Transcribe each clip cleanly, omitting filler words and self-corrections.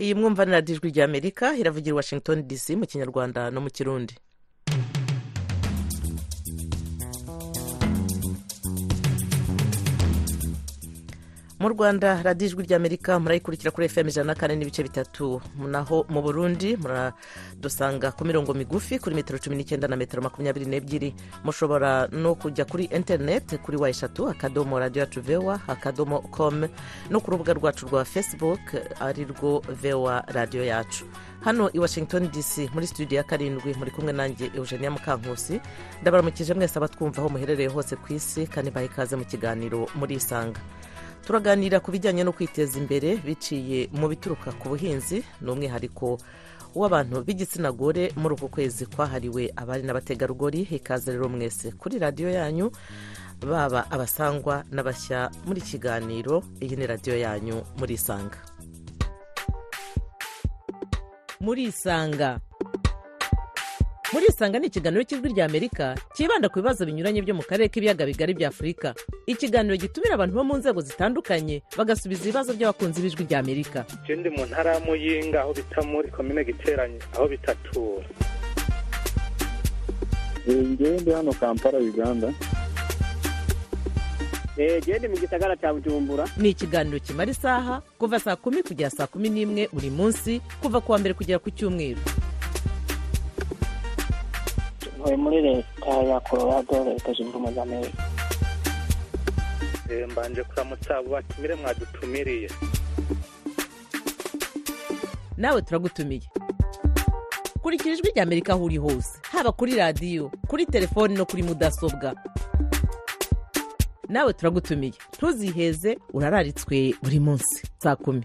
iyi mwumva ni radiyo ijwi ry'Amerika iravugira i Washington DC mu kinyarwanda no mu kirundi. mu Rwanda radiyo ijwi ry'Amerika murayikurikira kuri FM 104.3, naho mu Burundi muradusanga ku mirongo migufi kuri metero 19 na metero 22. mushobora no kujya kuri internet kuri eshatu akadomo radio yacu VOA akadomo com no ku rubuga rwacu rwa Facebook ari rwo VOA radio yacu. hano i Washington DC muri studio ya 7 muri kumwe nanjye Eugenia Mukankusi. ndabaramukije mwese abatwumva aho muherereye hose ku isi kandi bahikaze mu kiganiro muri Isanga. turaganira ku bijyanye no kwiteza imbere biciye mu bituruka ku buhinzi n'umwihariko w'abantu b'igitsina gore muri uku kwezi kwahariwe abari n'abategarugori. ikaze rero mwese kuri radiyo yanyu, baba abasangwa n'abashya muri kiganiro. iyi ni radiyo yanyu muri Isanga. muri Isanga muri Isanga ni ikiganiro cy'ijwi ry'Amerika kibanda ku bibazo binyuranye byo mu karere k'ibiyaga bigari bya Afurika. ikiganiro gitumira abantu bo mu nzego zitandukanye bagasubiza ibibazo by'abakunzi b'ijwi ry'Amerika. Je ndi mu ntara ya Muyinga aho bita muri komine Giteranye aho bitatura. Ngewe ndi hano Kampala Uganda. Gende mu gisagara cya Bujumbura. ni ikiganiro kimara isaha kuva saa 10 kugera saa 11 buri munsi kuva kuwa mbere kugera ku cyumweru. muri leta ya Colorado leta zunze ubumwe za Amerika. Mbanje kuramutsa batumire mwadutumiriye. nawe turagutumiye. kurikira ijwi ry'Amerika aho uri hose, haba kuri radiyo, kuri telefoni no kuri mudasobwa. nawe turagutumiye, ntuziheze, urararitswe buri munsi saa 10.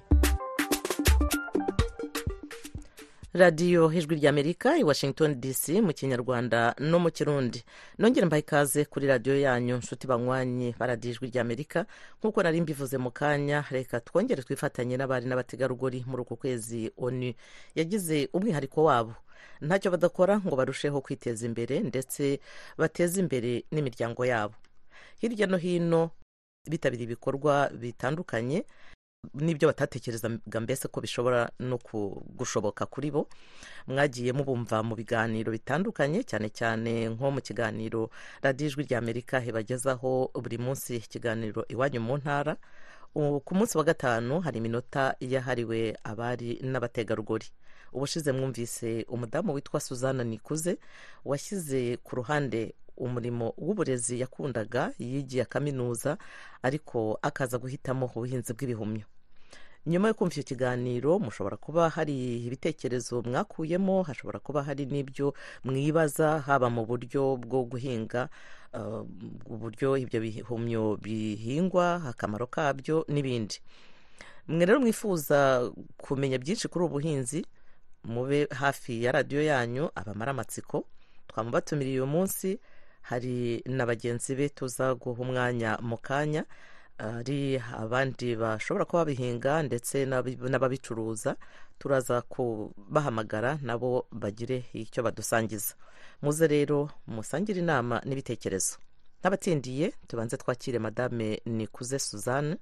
radiyo ijwi ry'Amerika i Washington DC mu kinyarwanda no mu kirundi. nongere mbaye ikaze kuri radiyo yanyu nshuti banywanyi ba radiyo ijwi ry'Amerika. nk'uko nari mbivuze mu kanya, reka twongere twifatanye n'abari n'abategarugori muri uku kwezi. ONU yagize umwihariko wabo, ntacyo badakora ngo barusheho kwiteza imbere ndetse bateze imbere n'imiryango yabo. hirya no hino bitabira ibikorwa bitandukanye n'ibyo batatekerezaga mbese ko bishobora no gushoboka kuri bo. mwagiye mubumva mu biganiro bitandukanye, cyane cyane nko mu kiganiro radiyo ijwi ry'Amerika ibagezaho buri munsi, ikiganiro iwanyu mu ntara. ku munsi wa gatanu hari iminota yahariwe abari n'abategarugori. ubushize mwumvise umudamu witwa Suzana Nikuze washyize ku ruhande umurimo w'uburezi yakundaga, yigiye kaminuza ariko akaza guhitamo ubuhinzi bw'ibihumyo. nyuma yo kumva icyo kiganiro mushobora kuba hari ibitekerezo mwakuyemo, hashobora kuba hari n'ibyo mwibaza, haba mu buryo bwo guhinga, uburyo ibyo bihumyo bihingwa, akamaro kabyo n'ibindi. mwe rero mwifuza kumenya byinshi kuri ubu buhinzi, mube hafi ya radiyo yanyu abamara amatsiko. twamubatumiriye uyu munsi, hari na bagenzi be tuza guha umwanya mu kanya, hari abandi bashobora kuba babihinga ndetse n'ababicuruza. turaza kubahamagara nabo bagire icyo badusangiza. muze rero musangire inama n'ibitekerezo. n'abatsindiye tubanze twakire Madame Nikuze Suzanne.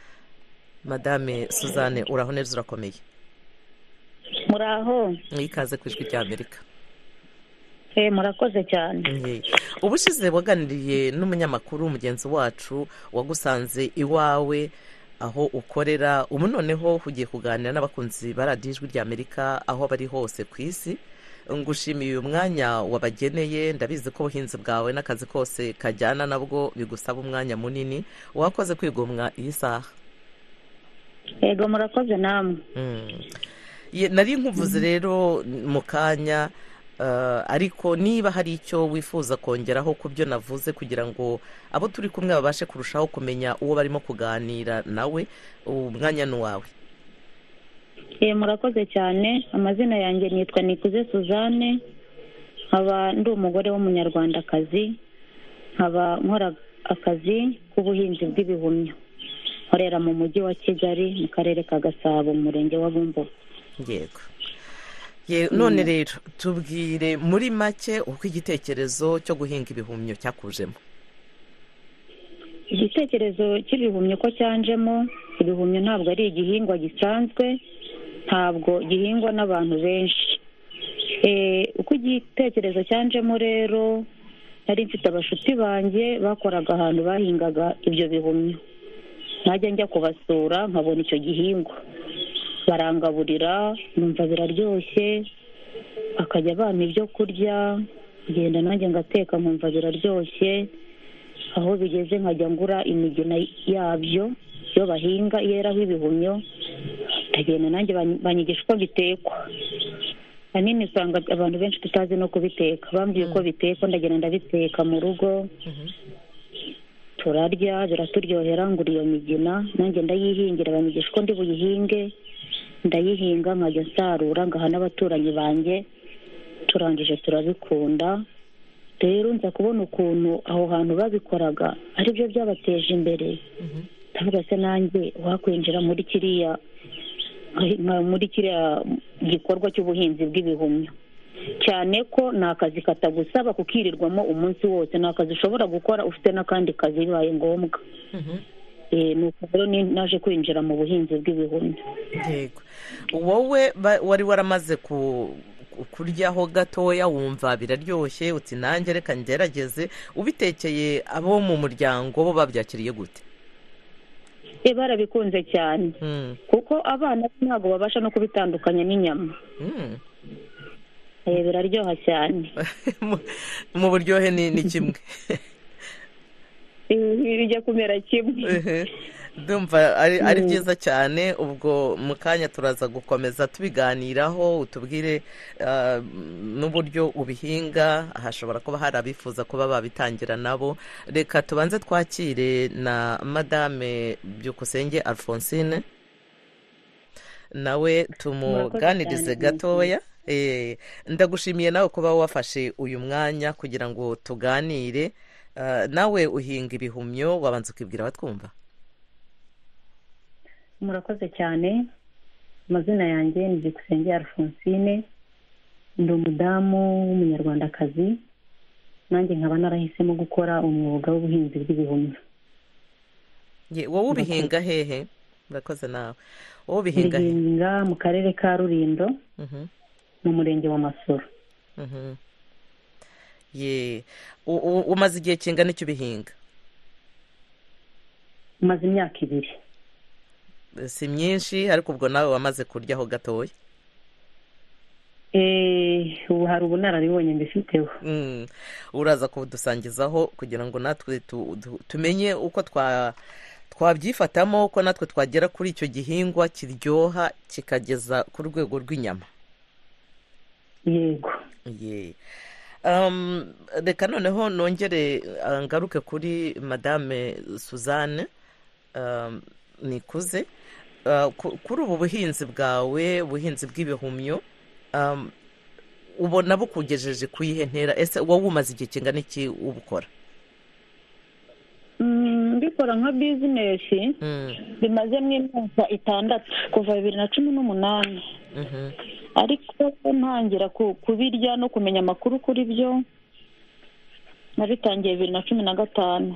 Madame Suzanne, uraho neza, urakomeye? muraho. ikaze ku ijwi ry'Amerika. murakoze cyane. ubushize waganiriye n'umunyamakuru mugenzi wacu wagusanze iwawe aho ukorera. ubu noneho ugiye kuganira n'abakunzi ba radiyo ijwi ry'Amerika aho bari hose ku isi. ngushimiye uyu mwanya wabageneye. ndabizi ko ubuhinzi bwawe n'akazi kose kajyana nabwo bigusaba umwanya munini. wakoze kwigomwa iyi saha. yego murakoze namwe. nari nkuvuze rero mu kanya, ariko niba hari icyo wifuza kongeraho ku byo navuze kugira ngo abo turi kumwe babashe kurushaho kumenya uwo barimo kuganira nawe, umwanya ni uwawe. murakoze cyane. amazina yanjye nitwa Nikuze Suzanne, nkaba ndi umugore w'umunyarwandakazi, nkaba nkora akazi k'ubuhinzi bw'ibihumyo. nkorera mu mujyi wa Kigali mu karere ka Gasabo mu murenge wa Bumbogo. yego. none rero tubwire muri make uko igitekerezo cyo guhinga ibihumyo cyakujemo. igitekerezo cy'ibihumyo ko cyanjemo, ibihumyo ntabwo ari igihingwa gisanzwe, ntabwo gihingwa n'abantu benshi. Uko igitekerezo cyanjemo rero, nari mfite abashuti banjye bakoraga ahantu bahingaga ibyo bihumyo, najya njya kubasura nkabona icyo gihingwa, barangaburira numva biraryoshye, bakajya bampa ibyo kurya, ngenda nanjye ngateka nkumva biraryoshye, aho bigeze nkajya ngura imigina yabyo iyo bahinga yeraho ibihumyo, ndagenda nanjye banyigisha uko bitekwa. Ahanini usanga abantu benshi tutazi no kubiteka, bambwiye uko bitekwa, ndagenda ndabiteka mu rugo, turarya biraturyohera, ngura iyo migina nanjye ndayihingira, banyigisha uko ndi buyihinge, ndayihinga nkajya nsarura ngaha n'abaturanyi banjye, turangije turabikunda. Rero nza kubona ukuntu aho hantu babikoraga ari byo byabateje imbere, ndavuga se nanjye wakwinjira muri kiriya gikorwa cy'ubuhinzi bw'ibihumyo, cyane ko ni akazi katagusaba kukirirwamo umunsi wose, ni akazi ushobora gukora ufite n'akandi kazi bibaye ngombwa. Ni uko rero naje kwinjira mu buhinzi bw'ibihumyo. Yego, wowe wari waramaze kuryaho gatoya wumva biraryoshye, uti nanjye reka ngerageze, ubitekeye abo mu muryango bo babyakiriye gute? Barabikunze cyane, kuko abana ntabwo babasha no kubitandukanya n'inyama. Biraryoha cyane. Mu buryohe ni kimwe. Bijya kumera kimwe. Ndumva ari byiza cyane. Ubwo mu kanya turaza gukomeza tubiganiraho, utubwire n'uburyo ubihinga, hashobora kuba hari abifuza kuba babitangira nabo. Reka tubanze twakire na Madame Byukusenge Alphonsine, nawe tumuganirize gatoya. Ndagushimiye nawe kuba wafashe uyu mwanya kugira ngo tuganire. Nawe uhinga ibihumyo, wabanza ukibwira abatwumva. Murakoze cyane. Amazina yanjye ni Byukusenge Alphonsine, ndi umudamu w'umunyarwandakazi, nanjye nkaba narahisemo gukora umwuga w'ubuhinzi bw'ibihumyo. Wowe ubihinga hehe? Murakoze nawe. Wowe ubihinga hehe? Ndihinga mu karere ka Rulindo, mu murenge wa Masoro. Umaze igihe kingana icyo ubihinga? Umaze imyaka 2. Si myinshi, ariko ubwo nawe wamaze kuryaho gatoya. Ubu hari ubunararibonye mbifiteho. Uraza kudusangizaho kugira ngo natwe tumenye uko twabyifatamo, uko natwe twagera kuri icyo gihingwa kiryoha kikageza ku rwego rw'inyama. Yego. Reka noneho nongere ngaruke kuri Madame Suzanne Nikuze. Kuri ubu buhinzi bwawe, ubuhinzi bw'ibihumyo, ubona bukugejeje ku yihe ntera? Ese wowe umaze igihe kingana iki ubukora? Mbikora nka bizinesi bimazemo imyaka 6, kuva 2018. Ariko ntangira kubirya no kumenya amakuru kuri byo nabitangiye 2015.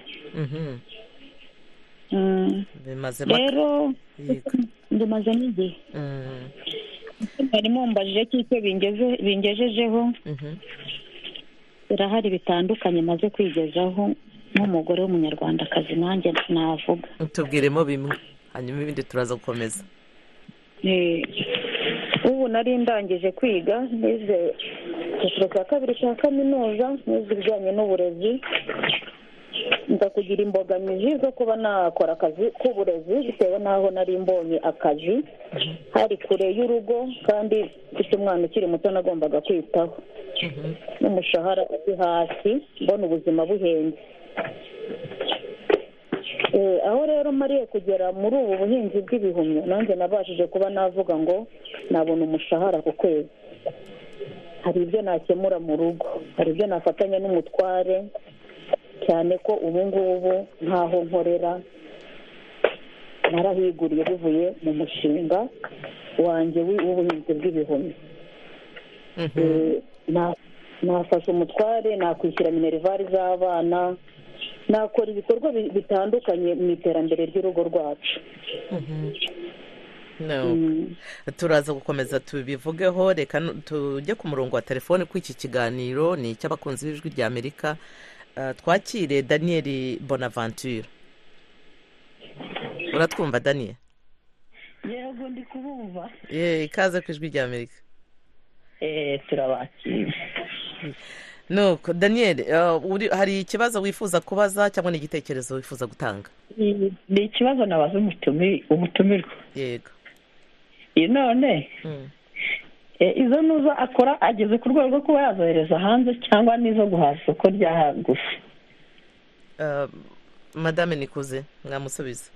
Rero ndimaze n'igihe. Harimo mbajije cy'icyo bingejejeho, birahari bitandukanye maze kwigezaho nk'umugore w'umunyarwandakazi, nanjye navuga. Tubwiremo bimwe, hanyuma ibindi turaza gukomeza. Ubu nari ndangije kwiga, nize icyiciro cya 2 cya kaminuza, nize ibijyanye n'uburezi. Nza kugira imbogamizi zo kuba nakora akazi k'uburezi bitewe n'aho nari mbonye akazi hari kure y'urugo, kandi mfite umwana ukiri muto nagombaga kwitaho, n'umushahara uri hasi, mbona ubuzima buhenze. Aho rero mariye kugera muri ubu buhinzi bw'ibihumyo, nanjye nabashije kuba navuga ngo nabona umushahara ku kwezi. Hari ibyo nakemura mu rugo, hari ibyo nafatanya n'umutware, cyane ko ubu ngubu ntaho nkorera narahiguriye bivuye mu mushinga wanjye w'ubuhinzi bw'ibihumyo. Nafashe umutware, nakwishyura minervari z'abana, nakora ibikorwa bitandukanye mu iterambere ry'urugo rwacu. turaza gukomeza tubivugeho. Reka tujye ku murongo wa telefone ko iki kiganiro ni icy'abakunzi b'ijwi rya Amerika. Twakire Daniel Bonaventure. Uratwumva Daniel? Yego ndi kubumva. Ikaze ku ijwi rya Amerika. Turabakira. Nuko Daniel, hari ikibazo wifuza kubaza cyangwa n'igitekerezo wifuza gutanga? Ni ikibazo nabaza umutumirwa. Yego. None izo nuzo akora ageze ku rwego rwo kuba yazohereza hanze cyangwa n'izo guhaza isoko rya gusa? Madame Nikuze mwamusubiza.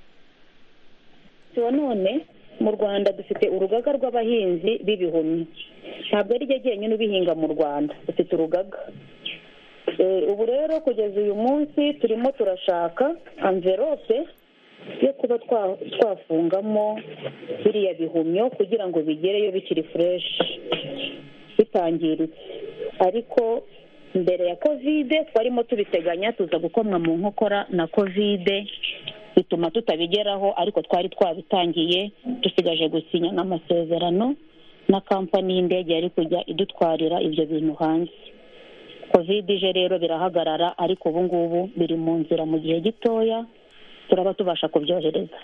None mu Rwanda dufite urugaga rw'abahinzi b'ibihumyo, ntabwo ari ryo jyenyine ubihinga mu Rwanda, dufite urugaga. Ubu rero kugeza uyu munsi turimo turashaka envelope yo kuba twafungamo biriya bihumyo kugira ngo bigereyo bikiri fureshi bitangiritse. Ariko mbere ya kovide twarimo tubiteganya, tuza gukomwa mu nkokora na kovide bituma tutabigeraho, ariko twari twabitangiye, dusigaje gusinya n'amasezerano na kampani y'indege yari kujya idutwarira ibyo bintu hanze. Kovide ije rero birahagarara, ariko ubu ngubu biri mu nzira, mu gihe gitoya turaba tubasha kubyohereza.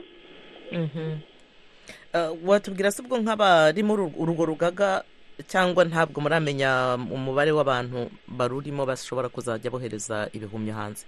Watubwira se ubwo nk'abari muri urwo rugaga cyangwa ntabwo muramenya umubare w'abantu barurimo bashobora kuzajya bohereza ibihumyo hanze?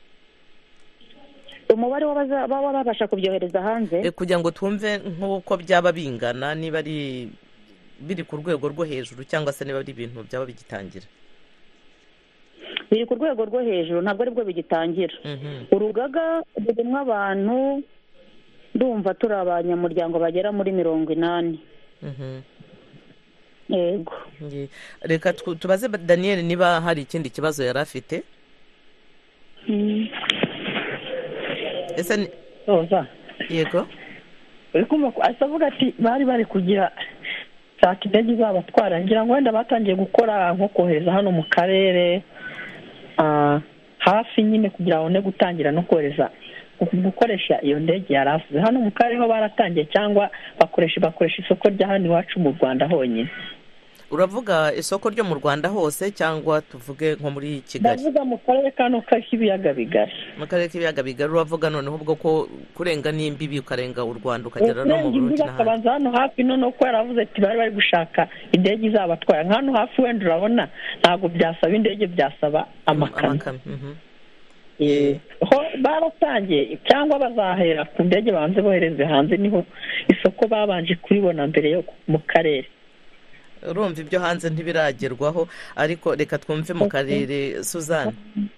Umubare baba babasha kubyohereza hanze kugira ngo twumve nk'uko byaba bingana, niba ari biri ku rwego rwo hejuru cyangwa se niba ari ibintu byaba bigitangira. Biri ku rwego rwo hejuru, ntabwo aribwo bigitangira. Urugaga rurimo abantu, ndumva turi abanyamuryango bagera muri 80. Yego. Reka tubaze Daniel niba hari ikindi kibazo yari afite. Ese yego. Asavuga ati bari kugira saka indege zabatwara, ngira ngo wenda batangiye gukora nko kohereza hano mu karere hafi nyine kugira ngo ne gutangira no kohereza gukoresha iyo ndege yaravuze hano mu karere ho baratangiye, cyangwa bakoresha isoko rya hano iwacu mu Rwanda honyine? Uravuga isoko ryo mu Rwanda hose cyangwa tuvuge nko muri Kigali? Ndavuga mu karere kano k'ibiyaga bigari. Mu karere k'ibiyaga bigari uravuga noneho ubwo ko kurenga n'imbibi ukarenga u Rwanda ukagera no mu Burundi n'ahandi. Bakabanza hano hafi none ko yaravuze ati bari gushaka indege izabatwara hano hafi, wenda urabona ntabwo byasaba indege, byasaba amakamyo. Ho baratangiye cyangwa bazahera ku ndege banze bohereze hanze, niho isoko babanje kuribona mbere yo mu karere. Urumva ibyo hanze ntibiragerwaho, ariko reka twumve mu karere. Suzanne,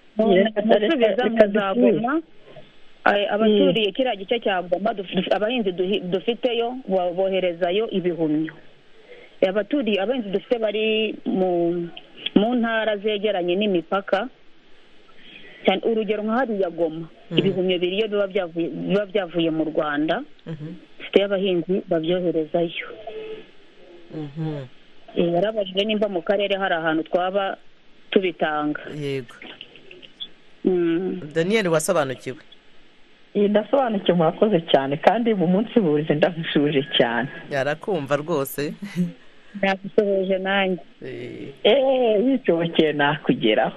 abaturiye kiriya gice cya Goma, abahinzi dufiteyo boherezayo ibihumyo. Abahinzi dufite bari mu ntara zegeranye n'imipaka, urugero nka hariya Goma, ibihumyo biriyo biba byavuye mu Rwanda, dufite abahinzi babyoherezayo. Yarabajije nimba mu karere hari ahantu twaba tubitanga. Yego. Daniel, wasobanukiwe? Ndasobanukiwe, murakoze cyane, kandi mu munsi burize ndamushuje cyane. Yarakumva rwose. Ndagusohoje nanjye. Yicokeye nakugeraho.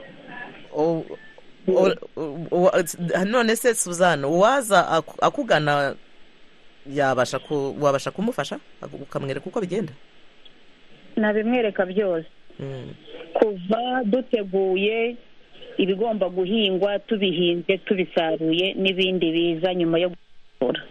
None se Suzanne, uwaza akugana wabasha kumufasha ukamwereka uko bigenda? Nabimwereka byose, kuva duteguye ibigomba guhingwa, tubihinze, tubisaruye, n'ibindi biza nyuma yo gukora.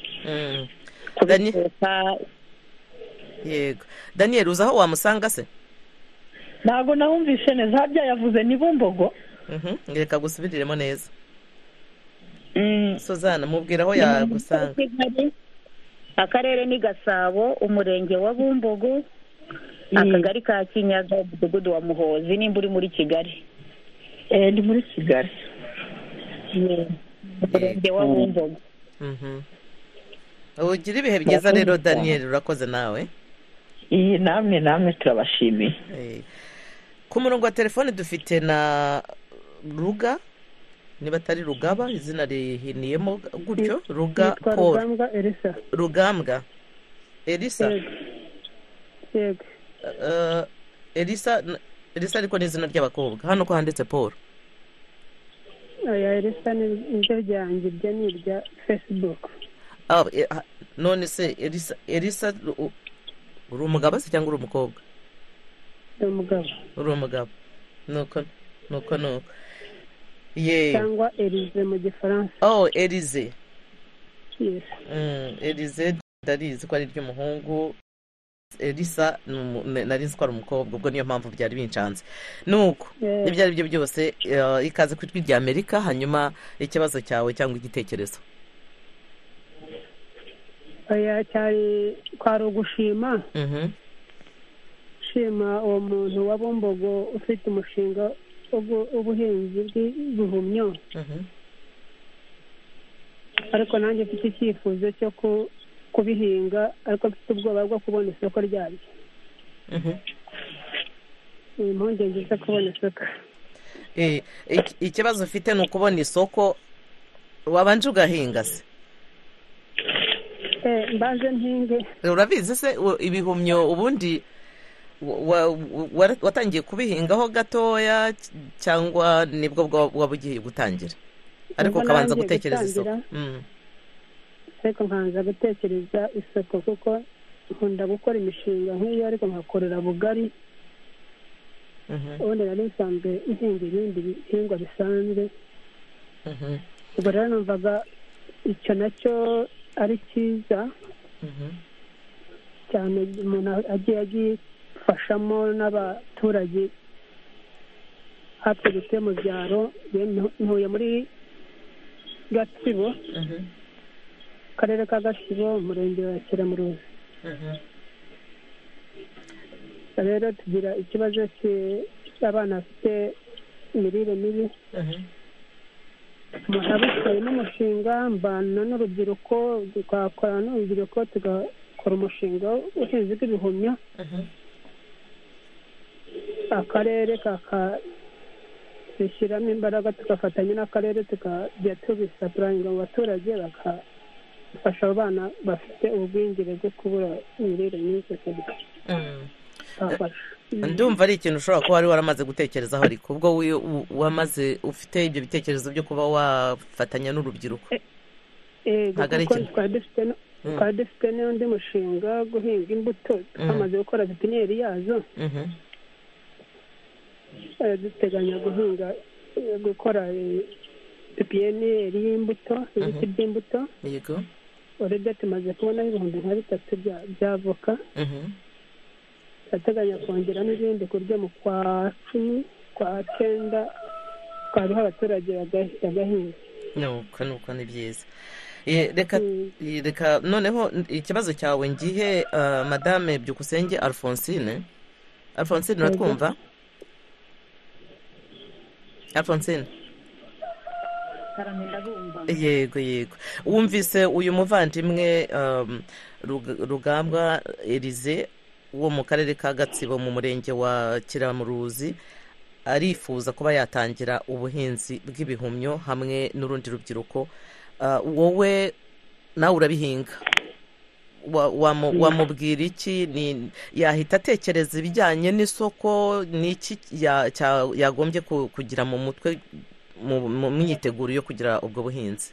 Yego. Daniel, uzi aho wamusanga se? Ntabwo nahumvise neza, harya yavuze ni Bumbogo? Reka gusubiriremo neza. Suzanne, mubwira aho yagusanga. Akarere ni Gasabo, umurenge wa Bumbogo, akagari ka Kinyaga, umudugudu wa Muhozi, nimba uri muri Kigali. Ndi muri Kigali. Umurenge wa Bumbogo. Ugira ibihe byiza rero Daniel, urakoze nawe. Namwe turabashimiye. Ku murongo wa telefone dufite na Ruga, niba atari Rugaba, izina rihiniyemo gutyo, Ruga Paul. Rugambwa Elisa. Rugambwa Elisa yego Elisa ariko ni izina ry'abakobwa hano ko handitse Paul. oya Elisa ni iryo ryanjye, iryo ni irya Facebook. none se Elisa uri umugabo se cyangwa uri umukobwa? uri umugabo. nuko cyangwa Elise mu gifaransa. Elise. Yes. Elise ndarizi ko ari ry'umuhungu. Elisa nari nzi ko ari umukobwa, ubwo niyo mpamvu byari bincanze. nuko ibyo ari byo byose ikaze ku ijwi ry'Amerika. hanyuma ikibazo cyawe cyangwa igitekerezo? oya cyari kwari ugushima shima uwo muntu wa Bumbogo ufite umushinga w'ubuhinzi bw'ibihumyo. ariko nanjye mfite icyifuzo cyo kubihinga, ariko mfite ubwoba bwo kubona isoko ryabyo. impungenge zo kubona isoko. ikibazo ufite ni ukubona isoko. wabanje ugahinga se? mbanze mpinge. urabizi se ibihumyo ubundi watangiye kubihingaho gatoya cyangwa nibwo waba ugiye gutangira? ariko ukabanza gutekereza isoko. ariko nkanza gutekereza isoko kuko nkunda gukora imishinga nk'iyo, ariko nkakorera bugari. ubundi nari nsanzwe nhinga ibindi bihingwa bisanzwe. ubwo rero numvaga icyo nacyo ari cyiza cyane, umuntu agiye agifashamo n'abaturage hafi gutuye mu byaro. ntuye muri Gatsibo, akarere ka Gatsibo, umurenge wa Kiramuruzi. rero tugira ikibazo cy'abana bafite imirire mibi. umuntu abishoye n'umushinga, mbana n'urubyiruko, tugakorana n'urubyiruko tugakora umushinga w'ubuhinzi bw'ibihumyo. akarere kakabishyiramo imbaraga, tugafatanya n'akarere tukajya tubisapurayinga mu baturage, bakafasha abo bana bafite ubwingire bwo kubura imirire myiza. ndumva ari ikintu ushobora kuba wari waramaze gutekerezaho, ariko ubwo wamaze ufite ibyo bitekerezo byo kuba wafatanya n'urubyiruko. twari dufite n'undi mushinga guhinga imbuto, twamaze gukora pipiniyeri yazo. duteganya gukora pipiniyeri y'imbuto, ibiti by'imbuto. yego. urebye tumaze kubonaho ibihumbi nka 3 by'avoka. turateganya kongera n'ibindi ku buryo mu kwa 10 kwa 9 twariho abaturage bagahinga. nuko ni byiza. reka noneho ikibazo cyawe ngihe madame Byukusenge Alphonsine. uratwumva? Alphonsine. yego. wumvise uyu muvandimwe Rugambwa Elise wo mu karere ka Gatsibo mu murenge wa Kiramuruzi arifuza kuba yatangira ubuhinzi bw'ibihumyo hamwe n'urundi rubyiruko. wowe nawe urabihinga, wamubwira iki? yahita atekereza ibijyanye n'isoko? n'iki yagombye kugira mu mutwe mu myiteguro yo kugira ubwo buhinzi?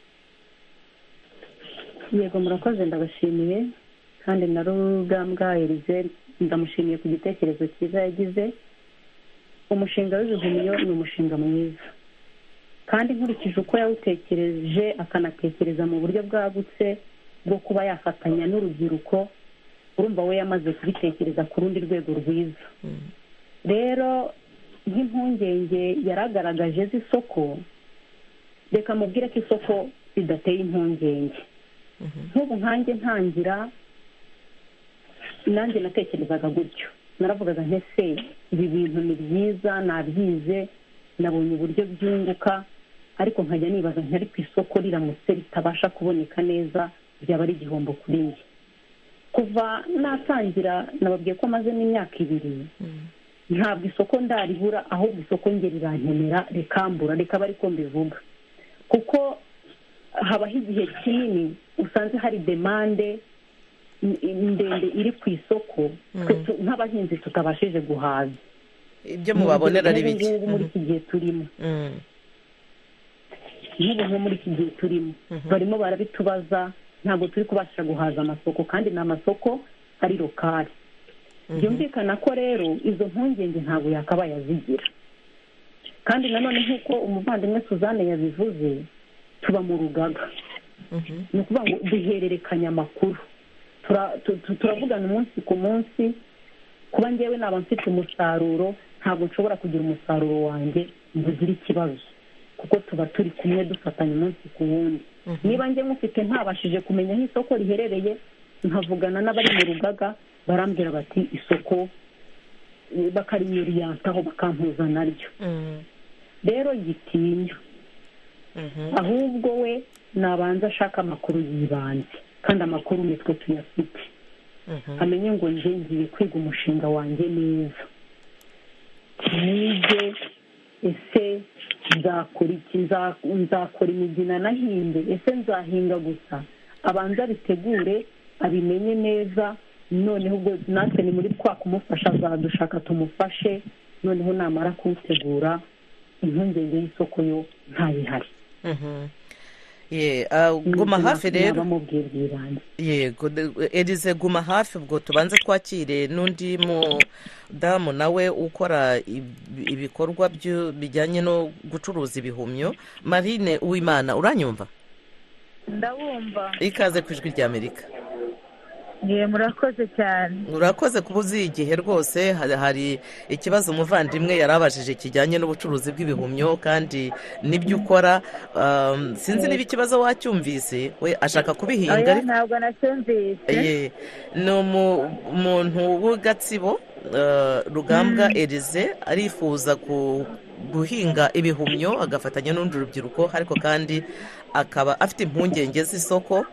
yego, murakoze, ndabashimiye. kandi na Rugambwa Elise ndamushimiye ku gitekerezo cyiza yagize. umushinga w'ibihumyo ni umushinga mwiza, kandi nkurikije uko yawutekereje akanatekereza mu buryo bwagutse bwo kuba yafatanya n'urubyiruko, urumva we yamaze kubitekereza ku rundi rwego rwiza. rero nk'impungenge yaragaragaje z'isoko, reka mubwire ko isoko ridateye impungenge. nk'ubu nkanjye ntangira, nanjye natekerezaga gutyo, naravugaga ntese ibi bintu ni byiza, nabyize, nabonye uburyo byunguka, ariko nkajya nibaza ntari ku isoko riramutse ritabasha kuboneka neza byaba ari igihombo kuri njye. kuva natangira nababwiye ko maze n'imyaka 2, ntabwo isoko ndaribura, ahubwo isoko nge rirankenera rikambura, reka bari ko mbivuga, kuko habaho igihe kinini usanze hari demande ndende iri ku isoko nk'abahinzi tutabashije guhaza ibyo mubabonera ari bike muri iki gihe turimo nko muri iki gihe turimo barimo barabitubaza ntabwo turi kubasha guhaza amasoko kandi ni amasoko ari lokali byumvikana ko rero izo mpungenge ntabwo yakabaye azigira kandi nanone nk'uko umuvandimwe Suzanne yabivuze tuba mu rugaga ni ukuvuga ngo duhererekanya amakuru turavugana umunsi ku munsi kuba ngewe naba mfite umusaruro ntabwo nshobora kugira umusaruro wanjye ngo ugire ikibazo kuko tuba turi kumwe dufatanya umunsi ku wundi niba njye mufite ntabashije kumenya aho isoko riherereye nkavugana n'abari mu rugaga barambwira bati isoko bakarinyuriyantaho bakampuza naryo rero gitinya ahubwo we nabanza ashaka amakuru y'ibanze kandi amakuru nitwe tuyafite amenye ngo njye ngiye kwiga umushinga wanjye neza nige ese nzakora iki nzakora imigina nahinge ese nzahinga gusa abanza bitegure abimenye neza noneho ubwo natwe ni muri twa kumufasha azadushaka tumufashe noneho namara kuwutegura impungenge y'isoko yo ntayihari guma hafi rero yego Elize guma hafi ubwo tubanze twakire n'undi mudamu nawe ukora ibikorwa bijyanye no gucuruza ibihumyo. Marine Uwimana uranyumva? Ndabumva. Ikaze ku ijwi ry'Amerika. Murakoze cyane. Urakoze kuba uzi igihe rwose hari ikibazo umuvandimwe yarabajije kijyanye n'ubucuruzi bw'ibihumyo kandi n'ibyo ukora sinzi niba ikibazo wacyumvise we ashaka kubihinga ariko ntabwo nacyumvise. Ni umuntu w'Gatsibo Rugambwa Elize arifuza guhinga ibihumyo agafatanya n'urundi rubyiruko ariko kandi akaba afite impungenge z'isoko.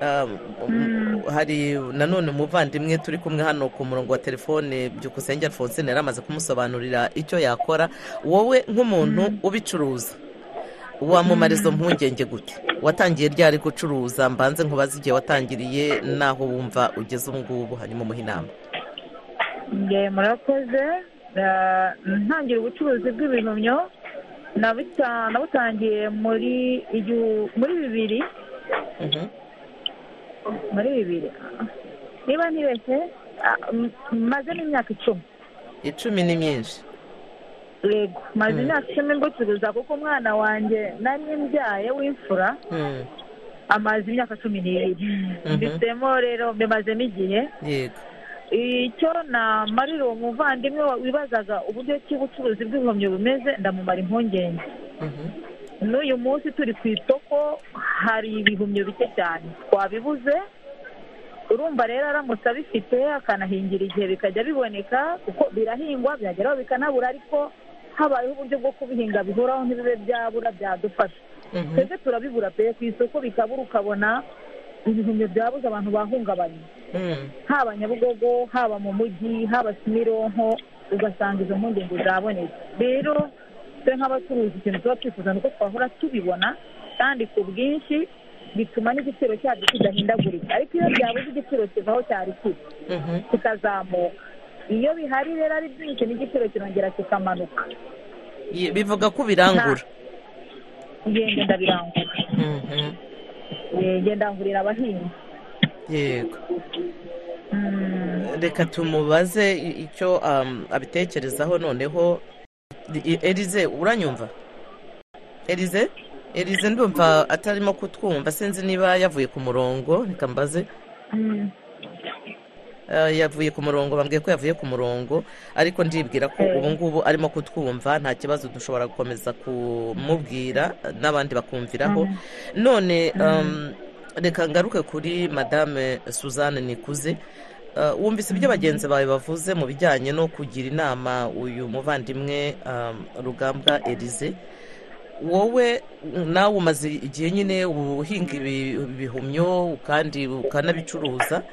Hari nanone umuvandimwe turi kumwe hano ku murongo wa telefone Byukusenge Alphonsine yaramaze kumusobanurira icyo yakora. Wowe nk'umuntu ubicuruza wamumara izo mpungenge gute? Watangiye ryari gucuruza? Mbanze nkubaze igihe watangiriye naho wumva ugeze ubu ngubu hanyuma umuha inama. Murakoze. Ntangira ubucuruzi bw'ibihumyo nabutangiye muri 2000 niba ntibeshye maze n'imyaka 10 ni myinshi. Yego maze imyaka 10 mbucuruza kuko umwana wanjye nari mbyaye w'imfura amaze imyaka 12 mbisemo rero mbimazemo igihe. Yego icyo namarira uwo muvandimwe wibazaga uburyo cy'ubucuruzi bw'ibihumyo bumeze ndamumara impungenge. N'uyu munsi turi ku isoko hari ibihumyo bike cyane twabibuze. Urumva rero aramutse abifite akanahingira igihe bikajya biboneka kuko birahingwa byageraho bikanabura ariko habayeho uburyo bwo kubihinga bihoraho ntibibe byabura byadufasha. Twese turabibura pe ku isoko bikabura ukabona ibihumyo byabuze abantu bahungabanye haba Nyabugogo haba mu mujyi haba Kimironko ugasanga izo mpungenge zabonetse. Rero twe nk'abacuruzi ikintu tuba twifuza nuko twahora tubibona kandi ku bwinshi bituma n'igiciro cyabyo kidahindagurika ariko iyo byabuze igiciro kivaho cyari kikazamuka. Iyo bihari rero ari byinshi n'igiciro kirongera kikamanuka. Bivuga ko birangura? Ngende ndabirangura. Ngenda ngurira abahinzi. Yego reka tumubaze icyo abitekerezaho noneho. Elize uranyumva? Elize ndumva atarimo kutwumva sinzi niba yavuye ku murongo. Reka mbaze. Yavuye ku murongo bambwiye ko yavuye ku murongo ariko ndibwira ko ubu ngubu arimo kutwumva nta kibazo dushobora gukomeza kumubwira n'abandi bakumviraho. None reka ngaruke kuri Madame Suzanne Nikuze. Wumvise ibyo bagenzi bawe bavuze mu bijyanye no kugira inama uyu muvandimwe Rugambwa Elize. Wowe nawe umaze igihe nyine uhinga ibihumyo kandi ukanabicuruza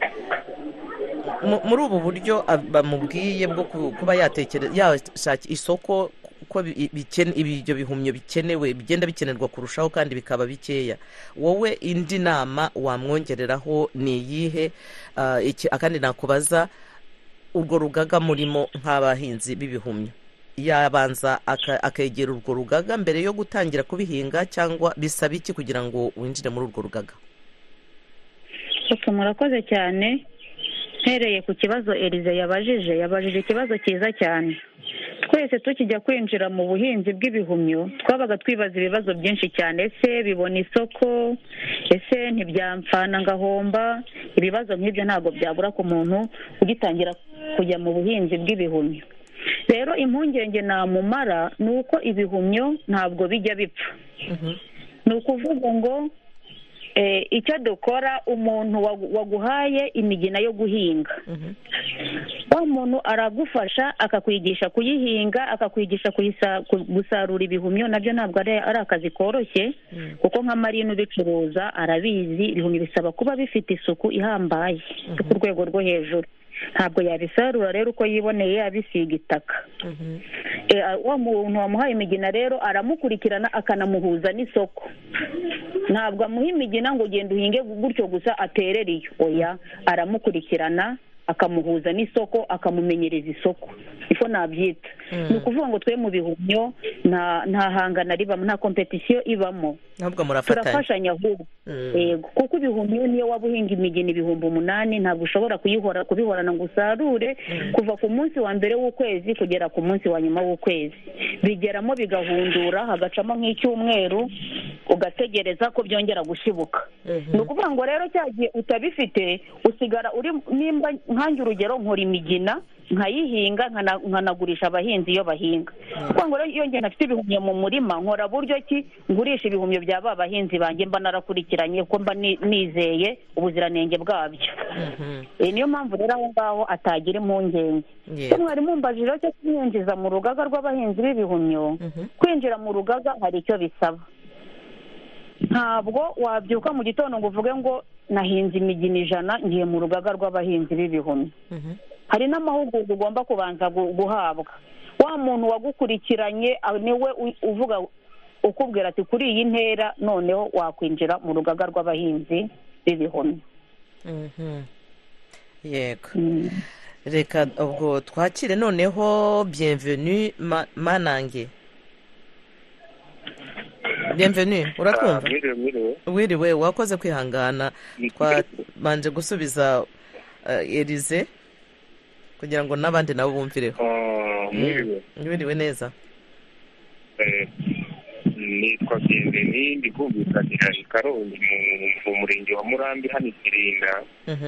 muri ubu buryo bamubwiye bwo kuba yashaka isoko uko ibyo bihumyo bikenewe bigenda bikenerwa kurushaho kandi bikaba bikeya, wowe indi nama wamwongereraho ni iyihe? Akandi nakubaza, urwo rugaga murimo nk'abahinzi b'ibihumyo, yabanza akegera urwo rugaga mbere yo gutangira kubihinga, cyangwa bisaba iki kugira ngo winjire muri urwo rugaga? murakoze cyane. Mpereye ku kibazo Elize yabajije ikibazo cyiza cyane. Twese tukijya kwinjira mu buhinzi bw'ibihumyo twabaga twibaza ibibazo byinshi cyane. Ese bibona isoko? Ese ntibyamfana ngahomba? Ibibazo nk'ibyo ntabwo byabura ku muntu ugitangira kujya mu buhinzi bw'ibihumyo. Rero impungenge namumara ni uko ibihumyo ntabwo bijya bipfa. Ni ukuvuga ngo icyo dukora, umuntu waguhaye imigina yo guhinga, wa muntu aragufasha akakwigisha kuyihinga, akakwigisha gusarura ibihumyo. Nabyo ntabwo ari akazi koroshye, kuko nka Marina ubicuruza arabizi, ibihumyo bisaba kuba bifite isuku ihambaye ku rwego rwo hejuru. Ntabwo yabisarura rero uko yiboneye abisiga itaka. Wa muntu wamuhaye imigina rero aramukurikirana akanamuhuza n'isoko. Ntabwo amuha imigina ngo ugende uhinge gutyo gusa aterere iyo. Oya, aramukurikirana akamuhuza n'isoko, akamumenyereza isoko. Iko nabyita. Ni ukuvuga ngo twe mu bihumyo nta hangana ribamo, nta kompetisiyo ibamo. Ntabwo murafatanya ahubwo. Yego, kuko ibihumyo niyo waba uhinga imigina 8,000 ntabwo ushobora kubihorana ngo usarure kuva ku munsi wa mbere w'ukwezi kugera ku munsi wa nyuma w'ukwezi. Bigeramo bigahundura, hagacamo nk'icyumweru, ugategereza ko byongera gushibuka. Ni ukuvuga ngo rero cyagiye utabifite usigara uri, nimba nkanjye urugero nkora imigina nkayihinga nkanagurisha abahinzi iyo bahinga. Kuko ngo rero iyo njye nafite ibihumyo mu murima, nkora buryo ki ngurisha ibihumyo bya ba bahinzi banjye mba narakurikiranye, ko mba nizeye ubuziranenge bwabyo. Niyo mpamvu rero aho ngaho atagira impungenge. Mwari mumbajije cyo kwinjiza mu rugaga rw'abahinzi b'ibihumyo. Kwinjira mu rugaga hari icyo bisaba. Ntabwo wabyuka mu gitondo ngo uvuge ngo nahinze imigina 100 ngiye mu rugaga rw'abahinzi b'ibihumyo. Hari n'amahugurwa ugomba kubanza guhabwa. Wa muntu wagukurikiranye niwe uvuga, ukubwira ati kuri iyi ntera noneho wakwinjira mu rugaga rw'abahinzi b'ibihumyo. Yego. Reka ubwo twakire noneho Bienvenue Manange. Bienvenue, uratwumva? Wiriwe, wakoze kwihangana. Twabanje gusubiza Elize kugira ngo n'abandi nabo bumvireho. Wiriwe neza. Nitwa Bienvenue, ndi kumvikanira i Karongi mu murenge wa Murambi hano i Kirinda.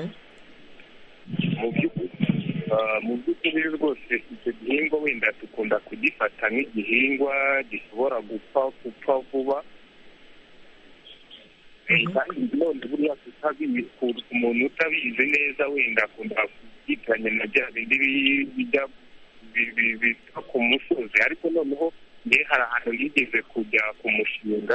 Mu by'ukuri rwose icyo gihingwa wenda dukunda kugifata nk'igihingwa gishobora gupfa vuba, kandi none buriya umuntu utabizi neza wenda akunda kubyitanya na bya bindi bijya ku musozi. Ariko noneho mbere hari ahantu nigeze kujya ku mushinga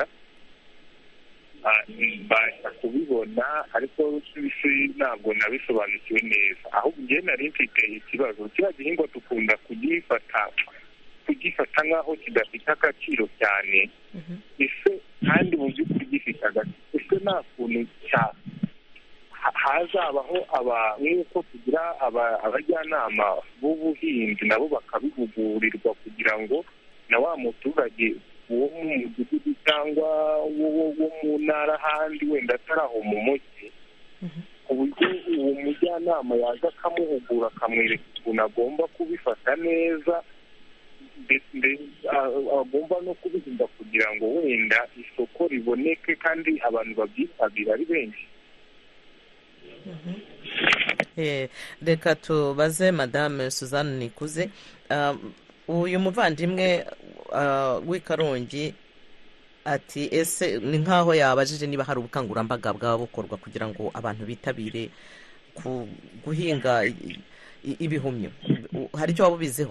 mbasha kubibona, ariko ntabwo nabisobanukiwe neza. Ahubwo njye nari mfite ikibazo, kiriya gihingwa dukunda kugifata nk'aho kidafite agaciro cyane. Ese kandi mu by'ukuri gifite agaciro, ese nta kuntu hazabaho nk'uko tugira abajyanama b'ubuhinzi nabo bakabihugurirwa, kugira ngo na wa muturage wo mu mudugudu cyangwa wo mu ntara ahandi wenda atari aho mu mujyi, ku buryo uwo mujyanama yaza akamuhugura akamwereka ukuntu agomba kubifata neza, agomba no kubihinda kugira ngo wenda isoko riboneke kandi abantu babyitabira ari benshi. Reka tubaze Madame Suzanne Nikuze. Uyu muvandimwe w'i Karongi ati ese ni nk'aho yabajije niba hari ubukangurambaga bwaba bukorwa kugira ngo abantu bitabire guhinga ibihumyo. Hari icyo waba ubiziho?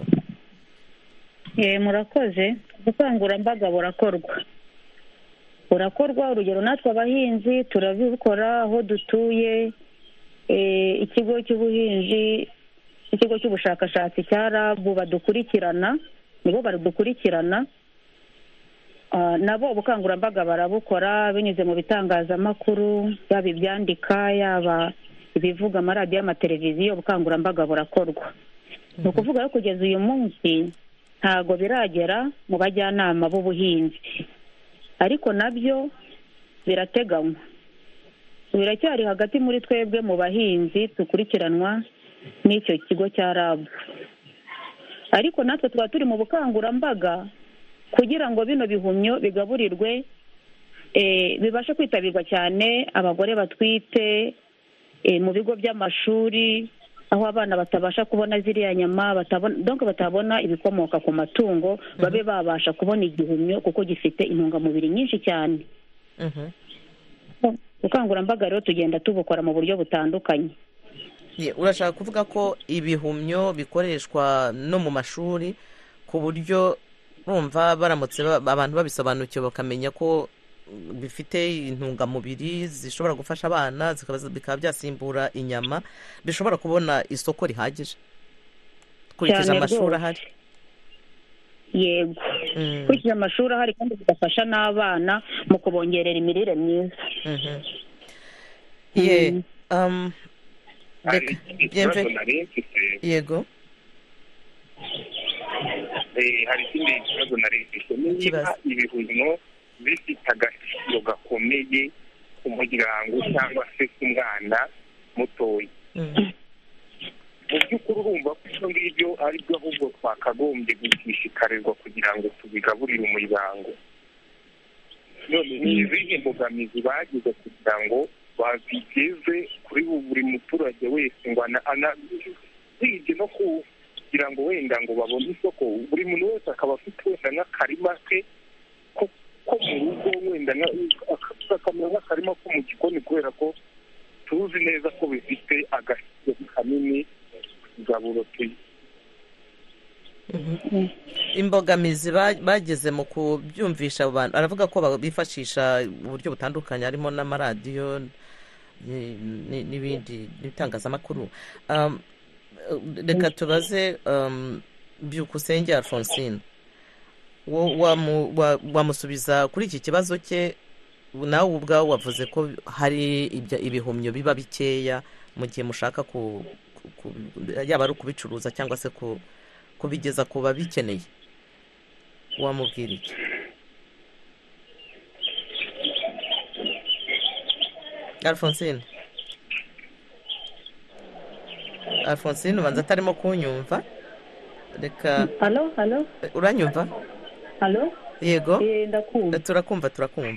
Murakoze. Ubukangurambaga burakorwa. Urugero natwe abahinzi turabikora aho dutuye. Ikigo cy'ubuhinzi, ikigo cy'ubushakashatsi cya RAB badukurikirana nibo bari gukurikirana. Nabo ubukangurambaga barabukora binyuze mu bitangazamakuru, yaba ibyandika yaba ibivuga amaradiyo y'amateleviziyo, ubukangurambaga burakorwa. ni ukuvuga ko kugeza uyu munsi ntabwo biragera mu bajyanama b'ubuhinzi, ariko nabyo birateganywa. Biracyari hagati muri twebwe mu bahinzi dukurikiranwa n'icyo kigo cya RAB, ariko natwe tuba turi mu bukangurambaga kugira ngo bino bihumyo bigaburirwe, bibashe kwitabirwa cyane abagore batwite, mu bigo by'amashuri aho abana batabasha kubona ziriya nyama, batabona ibikomoka ku matungo, babe babasha kubona igihumyo kuko gifite intungamubiri nyinshi cyane. Ubukangurambaga rero tugenda tubukora mu buryo butandukanye. Urashaka kuvuga ko ibihumyo bikoreshwa no mu mashuri ku buryo bumva baramutse abantu babisobanukiwe bakamenya ko bifite intungamubiri zishobora gufasha abana, bikaba byasimbura inyama, bishobora kubona isoko rihagije kurikije amashuri ahari. Yego, kurikije amashuri ahari kandi bigafasha n'abana mu kubongerera imirire myiza. Yego, hari ikindi kibazo nari mfite, niba ibihumyo bifite agaciro gakomeye ku muryango cyangwa se ku mwana mutoya, mu by'ukuri urumva ko ibyo ngibyo ari byo ahubwo twakagombye gushishikarizwa kugira ngo tubigaburire umuryango. None ni izihe mbogamizi bagize kugira ngo babigeze kuri buri muturage wese, ngo anabige no kugira ngo wenda ngo babone isoko, buri muntu wese akaba afite wenda nk'akarima ke ko mu rugo, wenda akamera nk'akarima ko mu gikoni, kubera ko tuzi neza ko bifite agaciro kanini kugaburo tuyi. Imbogamizi bageze mu kubyumvisha abantu, aravuga ko bifashisha uburyo butandukanye, harimo n'amaradiyo n'ibindi bitangazamakuru. Reka tubaze Byukusenge Alphonsine, wamusubiza kuri iki kibazo cye. Nawe ubwawe wavuze ko hari ibihumyo biba bikeya mu gihe mushaka yaba ari ukubicuruza cyangwa se kubigeza ku babikeneye, wamubwira iki? Alphonsine ubanza atarimo kunyumva. Reka halo uranyumva? halo Yego, ndakumva. turakumva.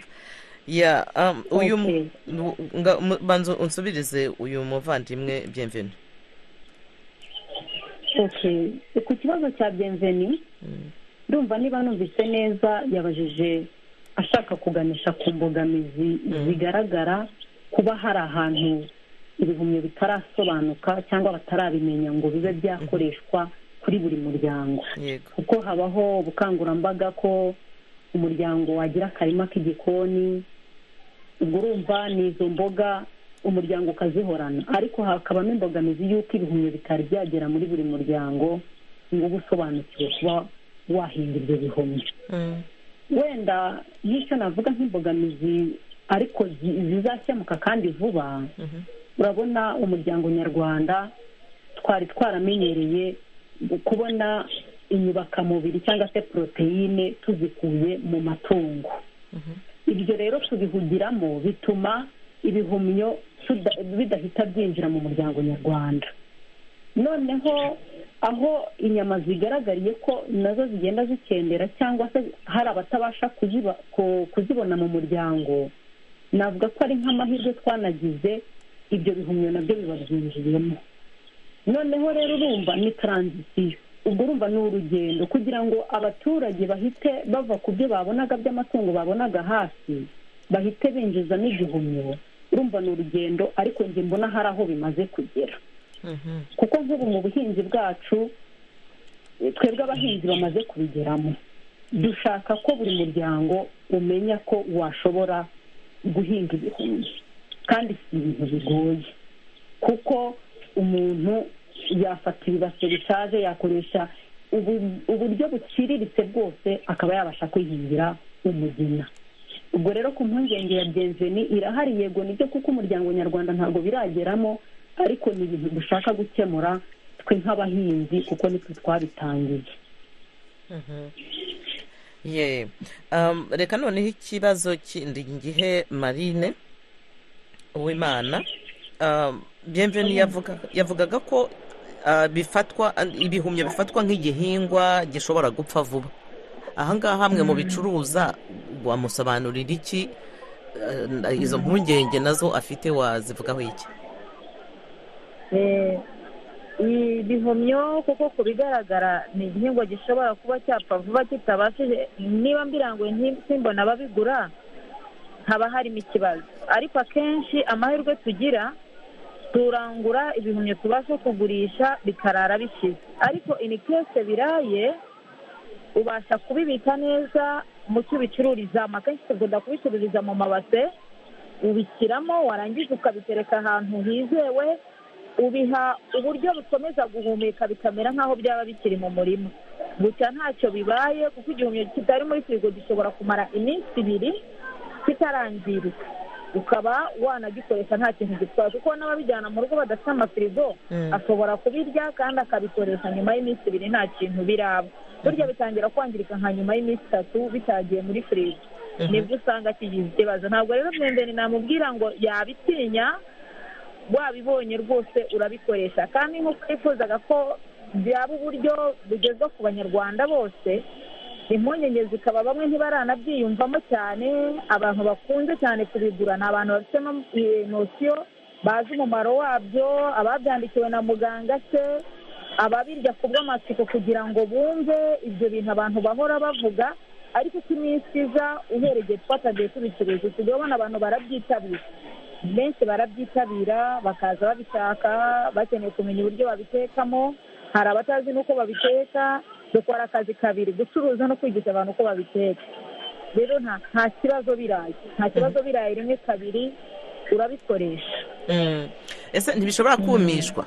Uyu banza unsubirize uyu muvandimwe Bienvenue. Ku kibazo cya Bienvenue, ndumva niba numvise neza yabajije ashaka kuganisha ku mbogamizi zigaragara kuba hari ahantu ibihumyo bitarasobanuka cyangwa batarabimenya ngo bibe byakoreshwa kuri buri muryango. Kuko habaho ubukangurambaga ko umuryango wagira akarima k'igikoni, ubwo urumva n'izo mboga umuryango ukazihorana, ariko hakabamo imbogamizi y'uko ibihumyo bitari byagera muri buri muryango ngo ube usobanukiwe kuba wahinga ibyo bihumyo. Wenda nk'icyo navuga nk'imbogamizi ariko zizakemuka kandi vuba, urabona umuryango nyarwanda twari twaramenyereye kubona inyubakamubiri cyangwa se poroteyine tuzikuye mu matungo. Ibyo rero tubihugiramo bituma ibihumyo bidahita byinjira mu muryango nyarwanda. Noneho aho inyama zigaragariye ko nazo zigenda zikendera cyangwa se hari abatabasha kuzibona mu muryango, navuga ko ari nk'amahirwe twanagize, ibyo bihumyo nabyo biba byinjiyemo. Noneho rero urumva ni taranzisiyo, ubwo urumva ni urugendo kugira ngo abaturage bahite bava ku byo babonaga by'amatungo babonaga hasi bahite binjizamo igihumyo. Urumva ni urugendo, ariko njye mbona hari aho bimaze kugera. Kuko nk'ubu mu buhinzi bwacu twebwe abahinzi bamaze kubigeramo, dushaka ko buri muryango umenya ko washobora guhinga ibihumyo, kandi si ibintu bigoye, kuko umuntu yafata ibibase bishaje, yakoresha uburyo buciriritse bwose akaba yabasha kwihingira umugina. ubwo rero ku mpungenge ya Bienvenue irahari, yego nibyo, kuko umuryango nyarwanda ntabwo birageramo, ariko ni ibintu dushaka gukemura twe nk'abahinzi kuko nitwe twabitangiye. reka noneho ikibazo kindi ngihe Marine Uwimana. Bienvenue yavugaga ko ibihumyo bifatwa nk'igihingwa gishobora gupfa vuba. ahangaha hamwe mu bicuruza wamusobanurira iki? Izo mpungenge nazo afite wazivugaho iki? ibihumyo kuko ku bigaragara ni igihingwa gishobora kuba cyapfa vuba kitabashije, niba mbiranguye simbona ababigura haba harimo ikibazo. ariko akenshi amahirwe tugira turangura ibihumyo tubasha kugurisha bikarara bishize, ariko inikese biraye ubasha kubibika neza mu cyo ubicururizamo. akenshi tugomba kubicururiza mu mabase, ubishyiramo warangiza ukabitereka ahantu hizewe, ubiha uburyo bukomeza guhumeka bikamera nk'aho byaba bikiri mu murima. gusa ntacyo bibaye kuko igihumyo kitari muri firigo gishobora kumara iminsi 2 kitarangirika, ukaba wanagikoresha nta kintu gitwara, kuko n'ababijyana mu rugo badafite amafirigo ashobora kubirya kandi akabikoresha nyuma y'iminsi 2 nta kintu biraba. burya bitangira kwangirika nka nyuma y'iminsi 3 bitagiye muri firigo, nibwo usanga kigize ikibazo. ntabwo rero Bienvenue namubwira ngo yabitinya, wabibonye rwose urabikoresha. kandi nk'uko twifuzaga ko byaba uburyo bugezwa ku banyarwanda bose, impungenge zikaba bamwe ntibaranabyiyumvamo cyane. abantu bakunze cyane kubigura ni abantu bafitemo nosiyo, bazi umumaro wabyo, ababyandikiwe na muganga se, ababirya ku bw'amatsiko kugira ngo bumve ibyo bintu abantu bahora bavuga. ariko uko iminsi iza uhereye twatagiye tubicuruza tugabona abantu barabyitabira, benshi barabyitabira bakaza babishaka bakeneye kumenya uburyo babitekamo. hari abatazi n'uko babiteka, dukora akazi kabiri, gucuruza no kwigisha abantu uko babiteka. rero nta kibazo biraye, nta kibazo biraye, rimwe kabiri urabikoresha. ese ntibishobora kumishwa?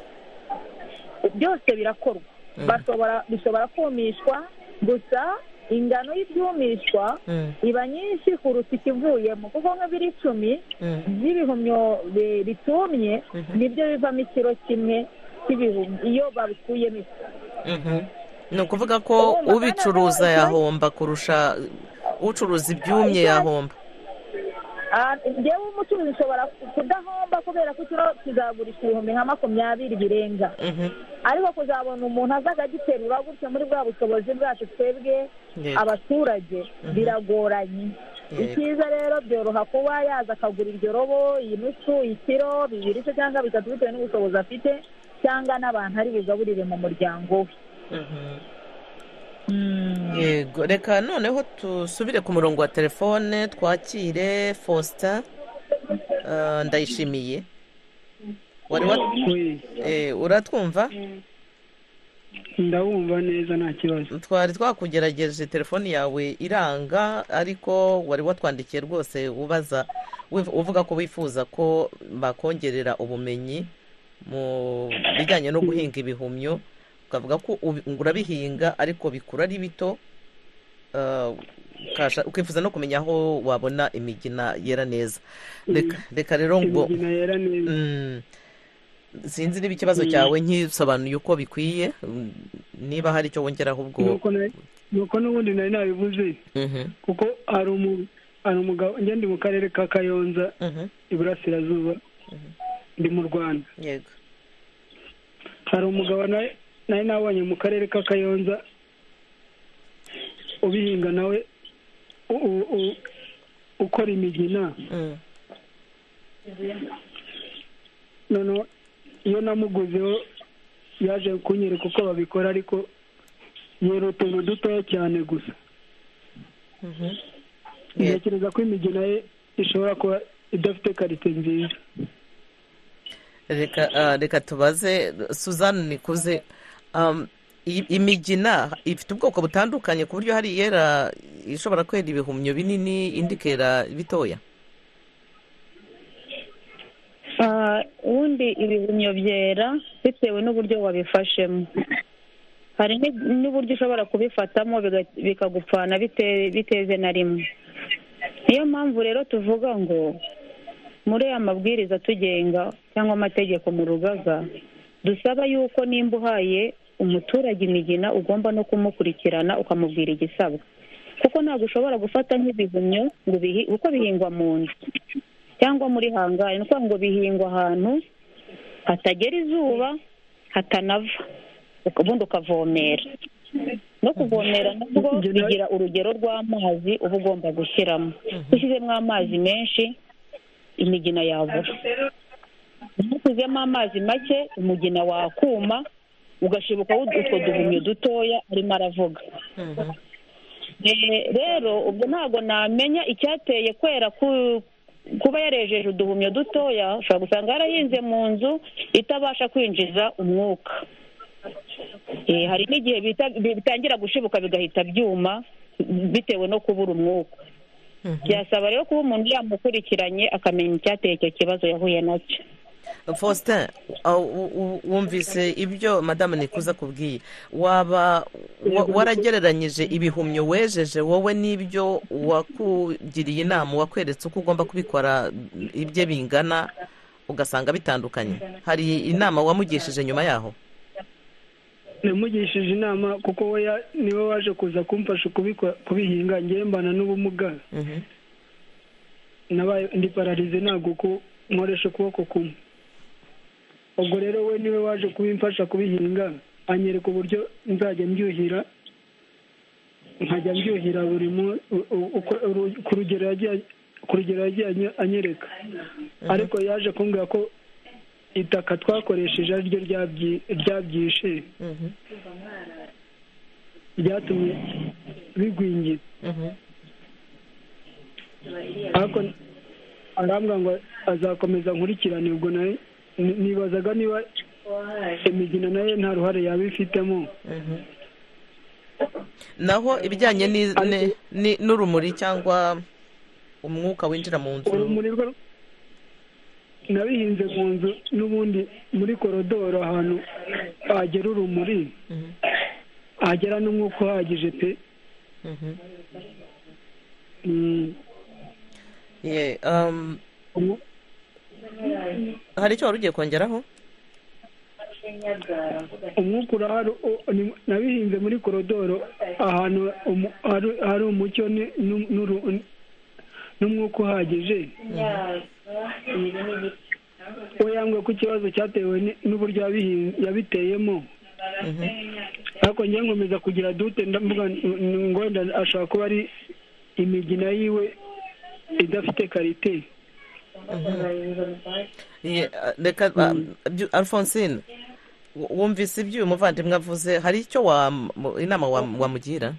byose birakorwa, bishobora kumishwa, gusa ingano y'ibyumishwa iba nyinshi kuruta ikivuyemo, kuko nk'ibiro 10 by'ibihumyo bitumye nibyo bivamo ikiro kimwe cy'ibihumyo iyo babikuyemo ifu. ni ukuvuga ko ubicuruza yahomba kurusha ucuruza ibyumye yahomba. njyewe umucuruzi ushobora kudahomba kubera ko ikiro kizagurisha ibihumbi nka 20 birenga, ariko kuzabona umuntu azaga agiterura gutya muri bwa bushobozi bwacu twebwe abaturage biragoranye. icyiza rero byoroha kuba yaza akagura iryo robo, iyi nusu, ikiro, 2 cyangwa 3 bitewe n'ubushobozi afite, cyangwa n'abantu ari bugaburire mu muryango we. yego, reka noneho tusubire ku murongo wa telefone twakire Faustin Ndayishimiye. uratwumva? ndabumva neza nta kibazo. twari twakugerageje telefone yawe iranga, ariko wari watwandikiye rwose uvuga ko wifuza ko bakongerera ubumenyi mu bijyanye no guhinga ibihumyo, ukavuga ko urabihinga ariko bikura ari bito, ukifuza no kumenya aho wabona imigina yera neza. reka rero ngo sinzi niba ikibazo cyawe nkisobanuye uko bikwiye, niba hari icyo wongeraho. ubwo nuko n'ubundi nari nabivuze, kuko hari umugabo, njye ndi mu karere ka Kayonza iburasirazuba, ndi mu Rwanda. yego, hari umugabo nari nabonye mu karere ka Kayonza ubihinga nawe ukora imigina. none iyo namuguzeho yaje kunyereka uko babikora, ariko yera utuntu dutoya cyane gusa. ntekereza ko imigina ye ishobora kuba idafite karite nziza. reka tubaze Suzanne Nikuze. imigina ifite ubwoko butandukanye ku buryo hari iyera ishobora kwera ibihumyo binini, indi ikera bitoya. ubundi ibihumyo byera bitewe n'uburyo wabifashemo. hari n'uburyo ushobora kubifatamo bikagupfana biteze na rimwe. Niyo mpamvu rero tuvuga ngo muri aya mabwiriza tugenga cyangwa amategeko mu rugaga dusaba yuko nimba uhaye umuturage imigina ugomba no kumukurikirana ukamubwira igisabwa, kuko ntabwo ushobora gufata nk'ibihumyo ngo uko bihingwa mu nzu cyangwa muri hangari, ni ukuvuga ngo bihingwa ahantu hatagera izuba hatanava, ubundi ukavomera. No kuvomera nabwo bigira urugero rw'amazi uba ugomba gushyiramo. Ushyizemo amazi menshi imigina yabura, ushyizemo amazi make umugina wakuma ugashibuka utwo duhumyo dutoya arimo aravuga. Rero ubwo ntabwo namenya icyateye kwera kuba yarejeje uduhumyo dutoya. ushobora gusanga yarahinze mu nzu itabasha kwinjiza umwuka. Hari n'igihe bitangira gushibuka bigahita byuma bitewe no kubura umwuka. Byasaba rero kuba umuntu yamukurikiranye akamenya icyateye icyo kibazo yahuye nacyo. Faustin, wumvise ibyo madamu Nikuze akubwiye, waba waragereranyije ibihumyo wejeje wowe n'ibyo wakugiriye inama wakweretse uko ugomba kubikora ibye bingana ugasanga bitandukanye? Hari inama wamugishije nyuma yaho? namugishije inama kuko we niwe waje kuza kumfasha kubihinga, ngewe mbana n'ubumuga ndi pararize ntabwo ko nkoresha ukuboko kumwe. ubwo rero we niwe waje kubimfasha kubihinga, anyereka uburyo nzajya mbyuhira, nkajya mbyuhira buri ku rugero yagiye anyereka. ariko yaje kumbwira ko itaka twakoresheje ariryo ryabyishe ryatumye bigwingira. ariko arambwira ngo azakomeza nkurikirane. ubwo nawe nibazaga niba imigina nayo nta ruhare yaba ifitemo. naho ibijyanye n'urumuri cyangwa umwuka winjira mu nzu, urumuri rwo nabihinze mu nzu n'ubundi muri korodoro ahantu hagera urumuri hagera n'umwuka uhagije pe. hari icyo wari ugiye kongeraho? umwuka urahari. nabihinze muri korodoro ahantu hari umucyo n'umwuka uhagije. we yambwiye ko ikibazo cyatewe n'uburyo yabiteyemo. ariko njye nkomeza kugira dute, ndavuga ngo wenda ashobora kuba ari imigina yiwe idafite karite. reka Alphonsine, wumvise ibyo uyu muvandimwe avuze, hari icyo inama wamugira?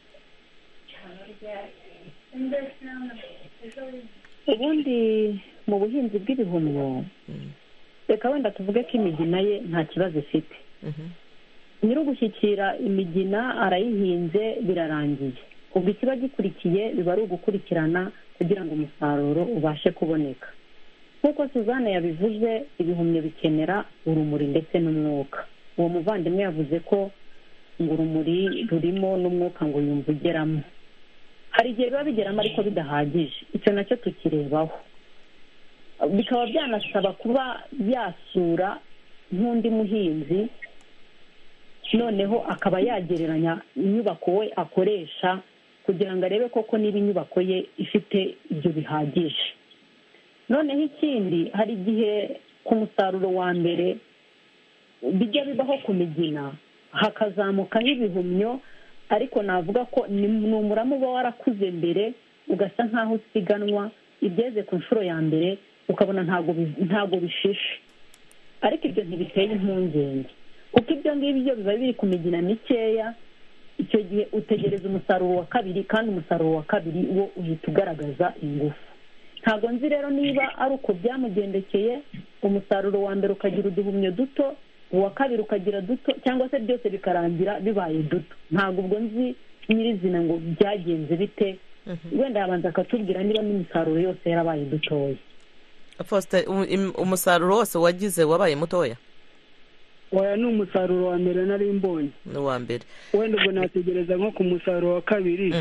ubundi mu buhinzi bw'ibihumyo reka wenda tuvuge ko imigina ye nta kibazo ifite. nyir'ugushyikira imigina arayihinze birarangiye. ubwo ikiba gikurikiye biba ari ugukurikirana kugira ngo umusaruro ubashe kuboneka. nk'uko Suzanne yabivuze, ibihumyo bikenera urumuri ndetse n'umwuka. uwo muvandimwe yavuze ko ngo urumuri rurimo n'umwuka ngo yumva ugeramo. hari igihe biba bigeramo ariko bidahagije, icyo nacyo tukirebaho. bikaba byanasaba kuba yasura nk'undi muhinzi, noneho akaba yagereranya inyubako we akoresha kugira ngo arebe koko niba inyubako ye ifite ibyo bihagije. noneho ikindi, hari igihe ku musaruro wa mbere bijya bibaho ku migina hakazamukaho ibihumyo, ariko navuga ko ni umurama uba warakuze mbere ugasa nk'aho usiganwa. ibyeze ku nshuro ya mbere ukabona ntabwo bishishe, ariko ibyo ntibiteye impungenge kuko ibyo ngibyo biba biri ku migina mikeya. icyo gihe utegereza umusaruro wa kabiri, kandi umusaruro wa kabiri wo uhita ugaragaza ingufu. ntabwo nzi rero niba ari uko byamugendekeye, umusaruro wa mbere ukagira uduhumyo duto, uwa kabiri ukagira duto, cyangwa se byose bikarangira bibaye duto. ntabwo ubwo nzi nyirizina ngo byagenze bite. wenda yabanza akatubwira niba n'imisaruro yose yarabaye dutoya. Faustin, umusaruro wose wagize wabaye mutoya? oya ni umusaruro wa mbere nari mbonye. ni uwa mbere wenda ubwo nategereza nko ku musaruro wa kabiri.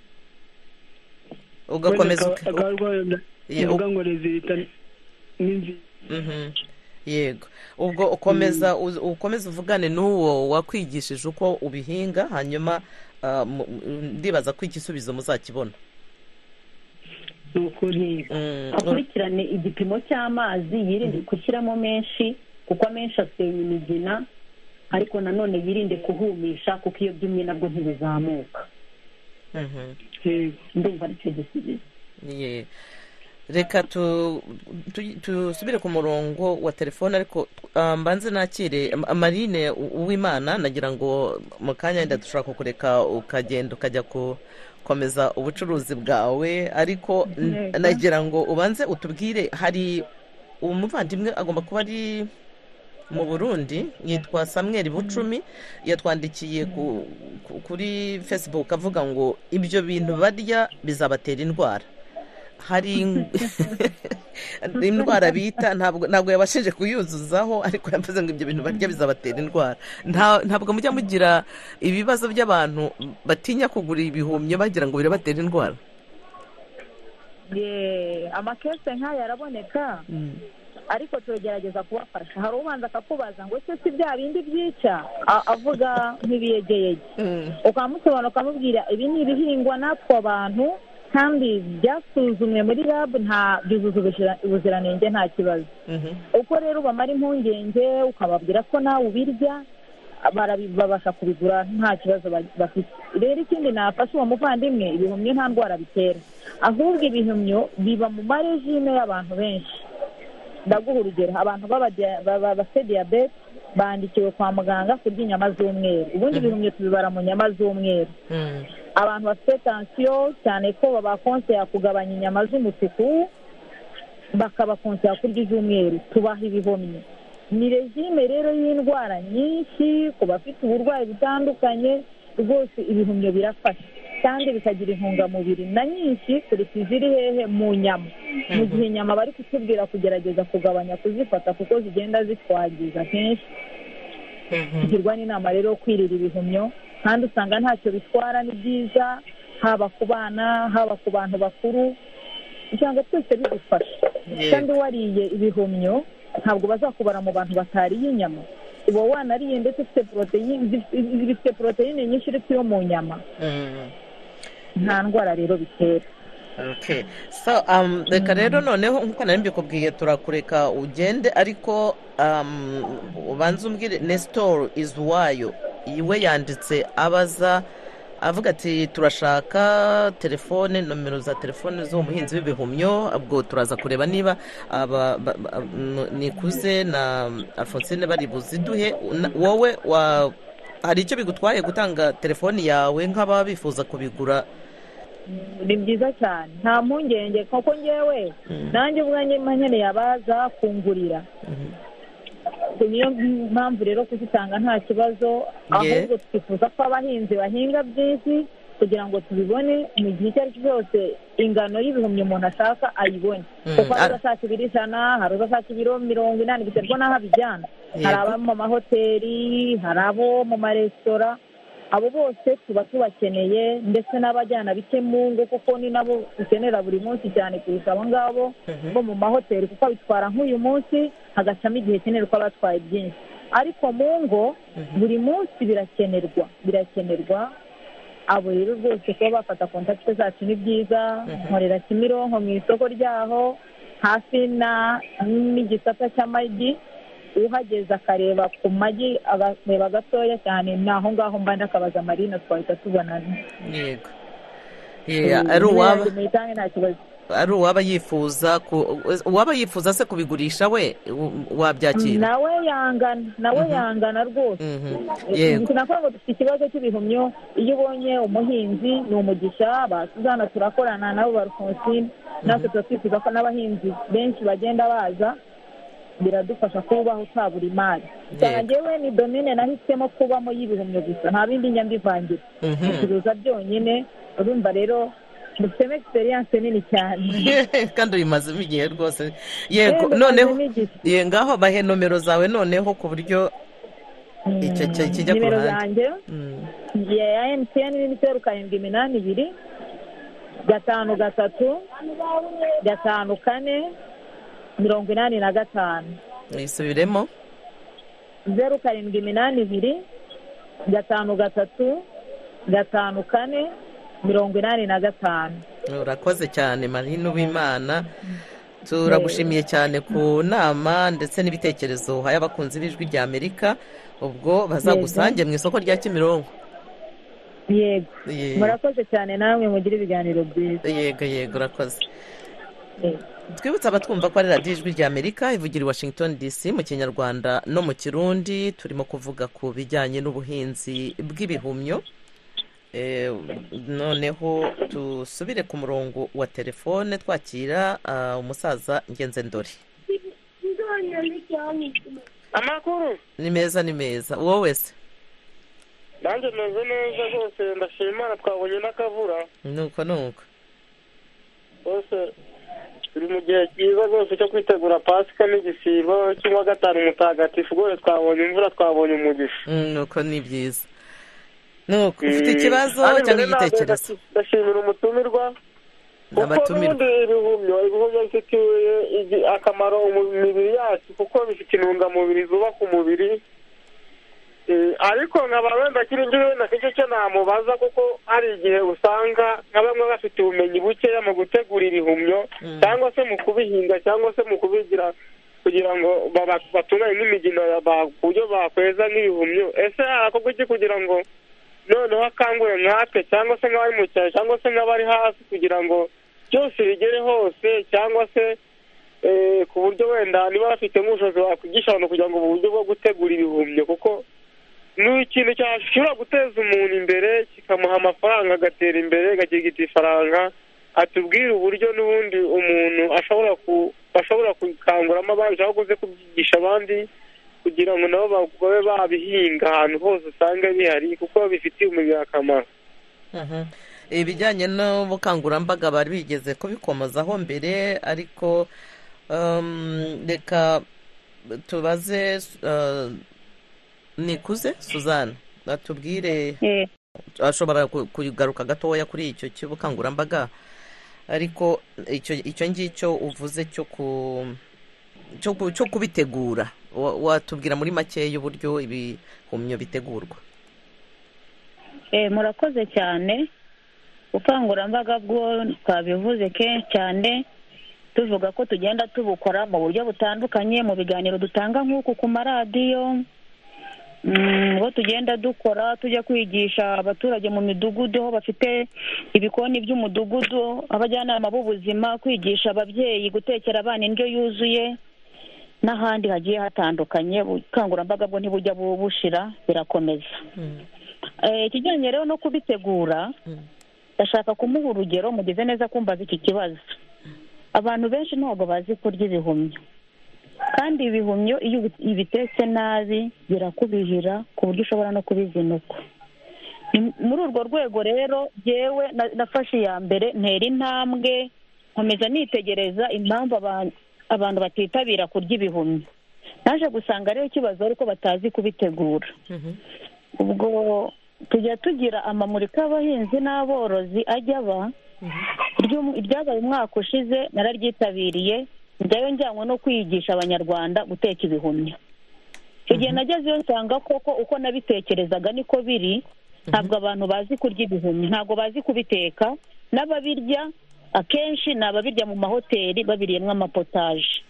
ugakomeza uvuga ngo rezilita ni nziza. yego ubwo ukomeza uvugane n'uwo wakwigishije uko ubihinga, hanyuma ndibaza ko igisubizo muzakibona. ni ukuri akurikirane igipimo cy'amazi, yirinde gushyiramo menshi kuko amenshi asenya imigina, ariko nanone yirinde kuhumisha kuko iyo byumye nabwo ntibizamuka. ndumva aricyo gisubizo. reka tusubire ku murongo wa telefone, ariko mbanze nakire Marine Uwimana. nagira ngo mu kanya wenda dushobora kukureka ukagenda ukajya gukomeza ubucuruzi bwawe, ariko nagira ngo ubanze utubwire, hari umuvandimwe agomba kuba ari mu Burundi yitwa Samuel Bucumi, yatwandikiye kuri Facebook avuga ngo ibyo bintu barya bizabatera indwara. hari indwara bita ntabwo yabashije kuyuzuzaho, ariko yavuze ngo ibyo bintu barya bizabatera indwara. Ntabwo mujya mugira ibibazo by'abantu batinya kugura ibihumyo bagira ngo birabatera indwara? amakese nk'aya araboneka, ariko tugerageza kubafasha. hari ubanza akakubaza ngo ese si bya bindi byica, avuga nk'ibiyegeyege, ukamusobanura ukamubwira ibi ni ibihingwa natwe abantu kandi byasuzumwe muri lab, nta byuzuza ubuziranenge, nta kibazo. uko rero bamara impungenge ukababwira ko nawe ubirya, babasha kubigura nta kibazo bafite. rero ikindi nafasha uwo muvandimwe, ibihumyo nta ndwara bitera, ahubwo ibihumyo biba mu marejime y'abantu benshi. ndaguha urugero, abantu bafite diyabete bandikiwe kwa muganga kurya inyama z'umweru. ubundi ibihumyo tubibara mu nyama z'umweru. abantu bafite tansiyo cyane ko babakonsera kugabanya inyama z'umutuku, bakabakonsera kurya iz'umweru, tubaha ibihumyo. ni regime rero y'indwara nyinshi ku bafite uburwayi butandukanye, rwose ibihumyo birafasha kandi bikagira intungamubiri na nyinshi kurusha iziri hehe mu nyama. mu gihe inyama bari kutubwira kugerageza kugabanya kuzifata kuko zigenda zitwagiza kenshi. tugirwa n'inama rero yo kwirira ibihumyo, kandi usanga ntacyo bitwara, ni byiza haba ku bana haba ku bantu bakuru, usanga twese bidufasha. kandi wariye ibihumyo ntabwo bazakubara mu bantu batariye inyama, uba wanariye ndetse bifite poroteyine nyinshi uretse iyo mu nyama. nta ndwara rero bitera. reka rero noneho nk'uko nari mbikubwiye turakureka ugende, ariko ubanza umbwire Nestor Izuwayo, iwe yanditse abaza avuga ati turashaka telefone, nomero za telefone z'uwo muhinzi w'ibihumyo. ubwo turaza kureba niba Nikuze na Alphonsine bari buziduhe. wowe hari icyo bigutwaye gutanga telefoni yawe nk'ababa bifuza kubigura? ni byiza cyane, nta mpungenge kuko ngewe nanjye ubwanjye nkeneye abaza kungurira. niyo mpamvu rero kuzitanga nta kibazo, ahubwo twifuza ko abahinzi bahinga byinshi kugira ngo tubibone mu gihe icyo ari cyo cyose ingano y'ibihumyo umuntu ashaka ayibone. kuko hari uzashaka ibiro 100, hari uzashaka ibiro 80, biterwa n'aho abijyana. hari abo mu mahoteli, hari abo mu maresitora, abo bose tuba tubakeneye, ndetse n'abajyana bike mu ngo kuko ni nabo dukenera buri munsi cyane kurusha abo ngabo bo mu mahoteli, kuko bitwara nk'uyu munsi hagacamo igihe kenerwa ko batwaye byinshi. ariko mu ngo buri munsi birakenerwa. abo rero rwose kuba bafata kontakite zacu ni byiza. nkorera Kimironko mu isoko ryaho hafi n'igisata cy'amagi, uhageze akareba ku magi agareba gatoya cyane, ni aho ngaho mbanda akabaza Marina twahita tubonana. ari uwaba yifuza se kubigurisha we wabyakira? nawe yangana rwose. sinakora ngo dufite ikibazo cy'ibihumyo. iyo ubonye umuhinzi ni umugisha. basuzana turakorana nabo ba Alphonsine, natwe tuba twifuza ko n'abahinzi benshi bagenda baza, biradufasha kubaho utabura imari. njyewe ni domine nahisemo kubamo y'ibihumyo gusa, nta bindi nyambivangira. bicuruza byonyine. urumva rero dufitemo experience nini cyane kandi uyimazemo igihe rwose. yego noneho ngaho bahe nomero zawe noneho ku buryo kijya ku nimero ruhande zanjye ya MTN ni 0782 5 3 5 4 85. isubiremo 0782 5 3 5 4 85. urakoze cyane Marine Uwimana turagushimiye cyane ku nama ndetse n'ibitekerezo uhaye abakunzi b'ijwi rya Amerika ubwo bazagusange mu isoko rya Kimironko. Yego murakoze cyane namwe mugira ibiganiro byiza. Yego urakoze. Twibutsa abatwumva ko ari radiyo ijwi rya Amerika ivugira i Washington DC mu Kinyarwanda no mu Kirundi. Turimo kuvuga ku bijyanye n'ubuhinzi bw'ibihumyo. Noneho tusubire ku murongo wa telefone twakira umusaza Ngenzendori. Amakuru ni meza wowe se? Nanjye meze neza rwose ndashima Imana twabonye n'akavura. Nuko rwose turi mu gihe cyiza rwose cyo kwitegura Pasika n'igisibo cy'uwa gatanu mutagatifu rwose twabonye imvura twabonye umugisha. Nuko ni byiza. Nuko ufite ikibazo cyangwa igitekerezo? Ndashimira umutumirwa kuko n'ubundi ibihumyo bifitiye akamaro mu mibiri yacu kuko bifite intungamubiri zubaka umubiri. Ariko nkaba wenda kiri njyewe nafite cyo namubaza kuko hari igihe usanga nka bamwe bafite ubumenyi bukeya mu gutegura ibihumyo cyangwa se mu kubihinga cyangwa se mu kubigira kugira ngo batunganye n'imigino ku buryo bakweza n'ibihumyo. Ese harakorwa iki kugira ngo noneho akangure nkatwe cyangwa se nk'abari mu cyaro cyangwa se nk'abari hasi kugira ngo byose bigere hose cyangwa se ku buryo wenda niba bafite nk'ubushobozi bakwigisha abantu kugira ngo uburyo bwo gutegura ibihumyo kuko ni ikintu cyashobora guteza umuntu imbere kikamuha amafaranga agatera imbere agakirigita ifaranga. Atubwire uburyo n'ubundi umuntu ashobora gukanguramo abandi cyangwa se kubyigisha abandi kugira ngo nabo babe babihinga ahantu hose usanga bihari kuko bifitiye umubiri akamaro. Ibijyanye n'ubukangurambaga bari bigeze kubikomozaho mbere ariko reka tubaze Nikuze Suzanne atubwire ashobora kugaruka gatoya kuri icyo cy'ubukangurambaga ariko icyo ngicyo uvuze cyo kubitegura watubwira muri makeya uburyo ibihumyo bitegurwa. Murakoze cyane. Ubukangurambaga bwo twabivuze kenshi cyane tuvuga ko tugenda tubukora mu buryo butandukanye mu biganiro dutanga nk'uku ku maradiyo ngo tugenda dukora tujya kwigisha abaturage mu midugudu aho bafite ibikoni by'umudugudu abajyanama b'ubuzima kwigisha ababyeyi gutekera abana indyo yuzuye n'ahandi hagiye hatandukanye. Ubukangurambaga bwo ntibujya bushira birakomeza. Ikijyanye rero no kubitegura ndashaka kumuha urugero mugeze neza kumbaza iki kibazo. Abantu benshi ntabwo bazi kurya ibihumyo kandi ibihumyo iyo ibitetse nabi birakubihira ku buryo ushobora no kubizinukwa. Muri urwo rwego rero yewe nafashe iya mbere ntera intambwe nkomeza nitegereza impamvu abantu batitabira kurya ibihumyo. Naje gusanga rero ikibazo ariko batazi kubitegura. Ubwo tujya tugira amamurika y'abahinzi n'aborozi ajya aba iryabaye umwaka ushize nararyitabiriye njyayo njyanwa no kwigisha abanyarwanda guteka ibihumyo. Icyo gihe nagezeyo nsanga koko uko nabitekerezaga niko biri. Ntabwo abantu bazi kurya ibihumyo, ntabwo bazi kubiteka. N'ababirya akenshi ni ababirya mu mahoteli babiriyemo amapotaje.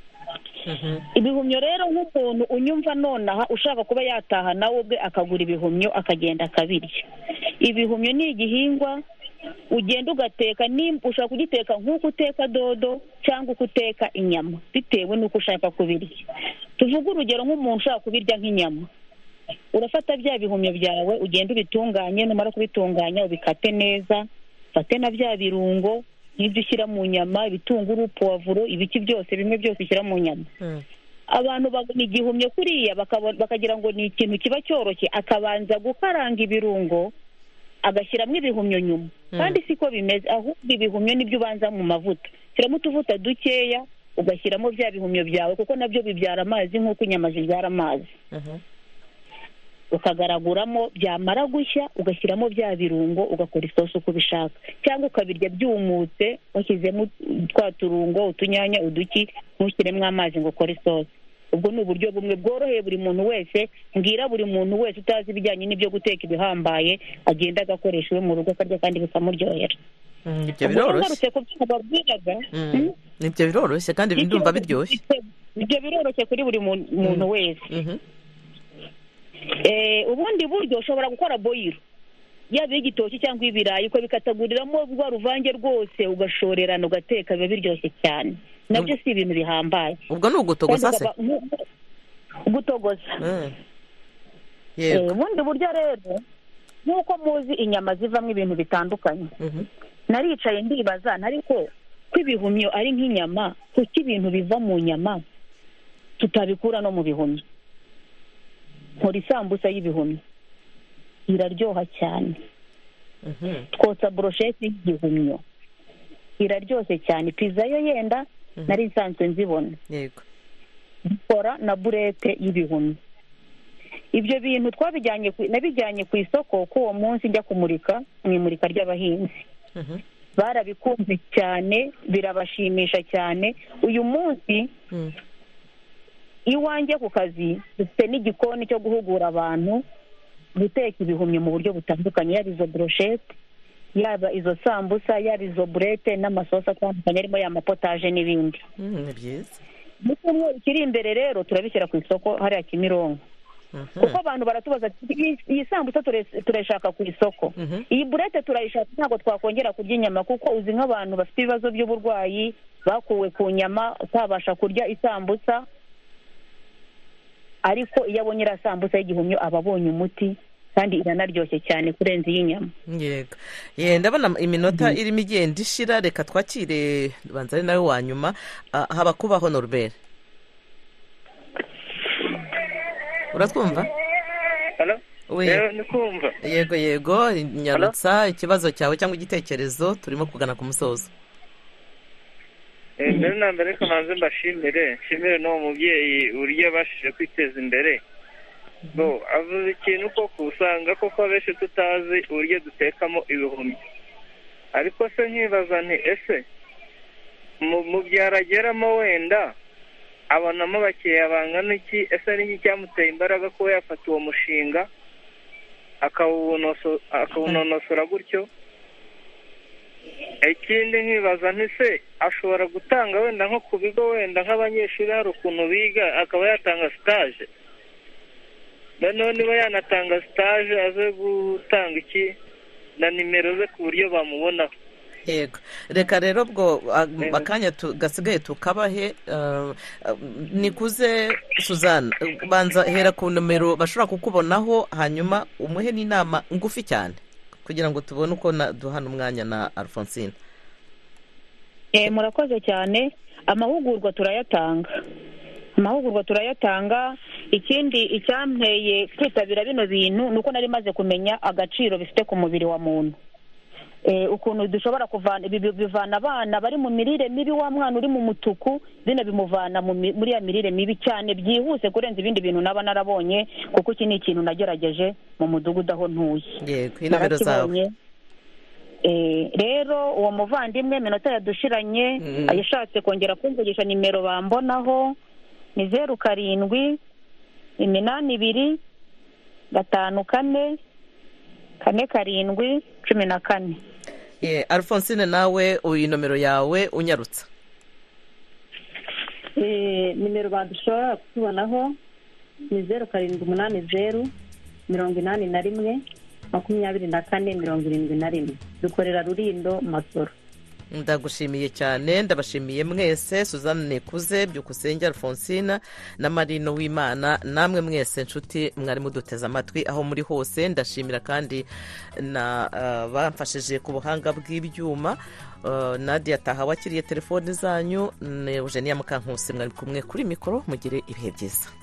Ibihumyo rero nk'umuntu unyumva nonaha ushaka kuba yataha nawe ubwe akagura ibihumyo akagenda akabirya. Ibihumyo ni igihingwa ugenda ugateka, ushaka kugiteka nk'uko uteka dodo cyangwa uko uteka inyama bitewe n'uko ushaka kubirya. Tuvuge urugero nk'umuntu ushaka kubirya nk'inyama, urafata bya bihumyo byawe ugenda ubitunganye, numara kubitunganya ubikate neza, ufate na bya birungo n'ibyo ushyira mu nyama, ibitunguru, puwavuro, ibiki byose bimwe byose ushyira mu nyama. Abantu babona igihumyo kuriya bakagira ngo ni ikintu kiba cyoroshye, akabanza gukaranga ibirungo agashyiramo ibihumyo nyuma. Kandi siko bimeze, ahubwo ibihumyo nibyo ubanza mu mavuta, shyiramo utuvuta dukeya ugashyiramo bya bihumyo byawe kuko nabyo bibyara amazi nk'uko inyama zibyara amazi. ukagaraguramo, byamara gushya ugashyiramo bya birungo ugakora isosi uko ubishaka, cyangwa ukabirya byumutse washyizemo twa turungo, utunyanya, uduki, ntushyiremo amazi ngo ukore isosi. ubwo ni uburyo bumwe bworoheye buri muntu wese, mbwira buri muntu wese utazi ibijyanye n'ibyo guteka ibihambaye agenda agakoresha iwe mu rugo akarya kandi bikamuryohera. ibyo biroroshye, ibyo biroroshye kandi ndumva biryoshye. ibyo biroroshye kuri buri muntu wese. ubundi buryo ushobora gukora boyiro, yaba igitoki cyangwa ibirayi, uko bikataguriramo rwa ruvange rwose ugashorerana ugateka, biba biryoshye cyane. nabyo si ibintu bihambaye. ubwo ni ugutogoza se? gutogoza. ubundi buryo rero, nk'uko muzi inyama zivamo ibintu bitandukanye, naricaye ndibaza ariko ko ibihumyo ari nk'inyama, kuko ibintu biva mu nyama tutabikura no mu bihumyo. nkora isambusa y'ibihumyo iraryoha cyane. twotsa brosheti y'igihumyo iraryoshye cyane. pizza yo yenda nari nsanzwe nzibona. yego. dukora na burete y'ibihumyo. ibyo bintu nabijyanye ku isoko ko uwo munsi njya kumurika mu imurika ry'abahinzi. barabikunze cyane, birabashimisha cyane. uyu munsi iwanjye ku kazi dufite n'igikoni cyo guhugura abantu guteka ibihumyo mu buryo butandukanye, yaba izo broshete, yaba izo sambusa, yaba izo burete n'amasosi atandukanye arimo ya mapotaje n'ibindi. ni byiza. mu cyumweru kiri imbere rero turabishyira ku isoko hariya Kimironko. kuko abantu baratubaza iyi sambusa turayishaka ku isoko, iyi burete turayishaka, ntabwo twakongera kurya inyama, kuko uzi nk'abantu bafite ibibazo by'uburwayi bakuwe ku nyama utabasha kurya isambusa, ariko iyo abonye iriya sambusa y'igihumyo aba abonye umuti kandi iranaryoshye cyane kurenza iy'inyama. yego. ndabona iminota irimo igenda ishira, reka twakire banza ari nawe wa nyuma. haba kubaho Norbert, uratwumva? yego yego, nyarutsa ikibazo cyawe cyangwa igitekerezo, turimo kugana ku musozo. mbere na mbere ko manze mbashimire n'uwo mubyeyi uburyo yabashije kwiteza imbere. avuze ikintu koko usanga koko abenshi tutazi uburyo dutekamo ibihumyo, ariko se nkibaza nti ese mu byaro ageramo wenda abonamo abakiriya bangana iki? ese ari iki cyamuteye imbaraga kuba yafata uwo mushinga akawunonosora gutyo? ikindi nkibaza nti se ashobora gutanga wenda nko ku bigo, wenda nk'abanyeshuri hari ukuntu biga akaba yatanga stage, noneho niba yanatanga stage aze gutanga iki na nimero ze ku buryo bamubonaho. yego. reka rero ubwo akanya gasigaye tukabahe. nikuze Suzanne, banza hera ku nomero bashobora kukubonaho, hanyuma umuhe n'inama ngufi cyane kugira ngo tubone uko duhana umwanya na Alphonsine. murakoze cyane. amahugurwa turayatanga. ikindi icyanteye kwitabira bino bintu ni uko nari maze kumenya agaciro bifite ku mubiri wa muntu. ukuntu dushobora bivana abana bari mu mirire mibi, wa mwana uri mu mutuku, bino bimuvana muri ya mirire mibi cyane byihuse kurenza ibindi bintu naba narabonye, kuko iki ni ikintu nagerageje mu mudugudu aho ntuye. yego. inamero zawe rero uwo muvandimwe minota yadushiranye ayishatse kongera kumvugisha nimero bambonaho ni 07 82 54 47 14. Alphonsine, nawe uyu nomero yawe unyarutsa. nimero badushobora kutubonaho ni 0780 81 24 71. dukorera Rulindo Masoro. ndagushimiye cyane. ndabashimiye mwese, Suzanne Nikuze, Byukusenge Alphonsine na Marino Wimana, namwe mwese inshuti mwari muduteze amatwi aho muri hose. ndashimira kandi na bamfashije ku buhanga bw'ibyuma, Nadia Taha wakiriye telefoni zanyu, Eugenia Mukankusi mwari kumwe kuri mikoro. mugire ibihe byiza.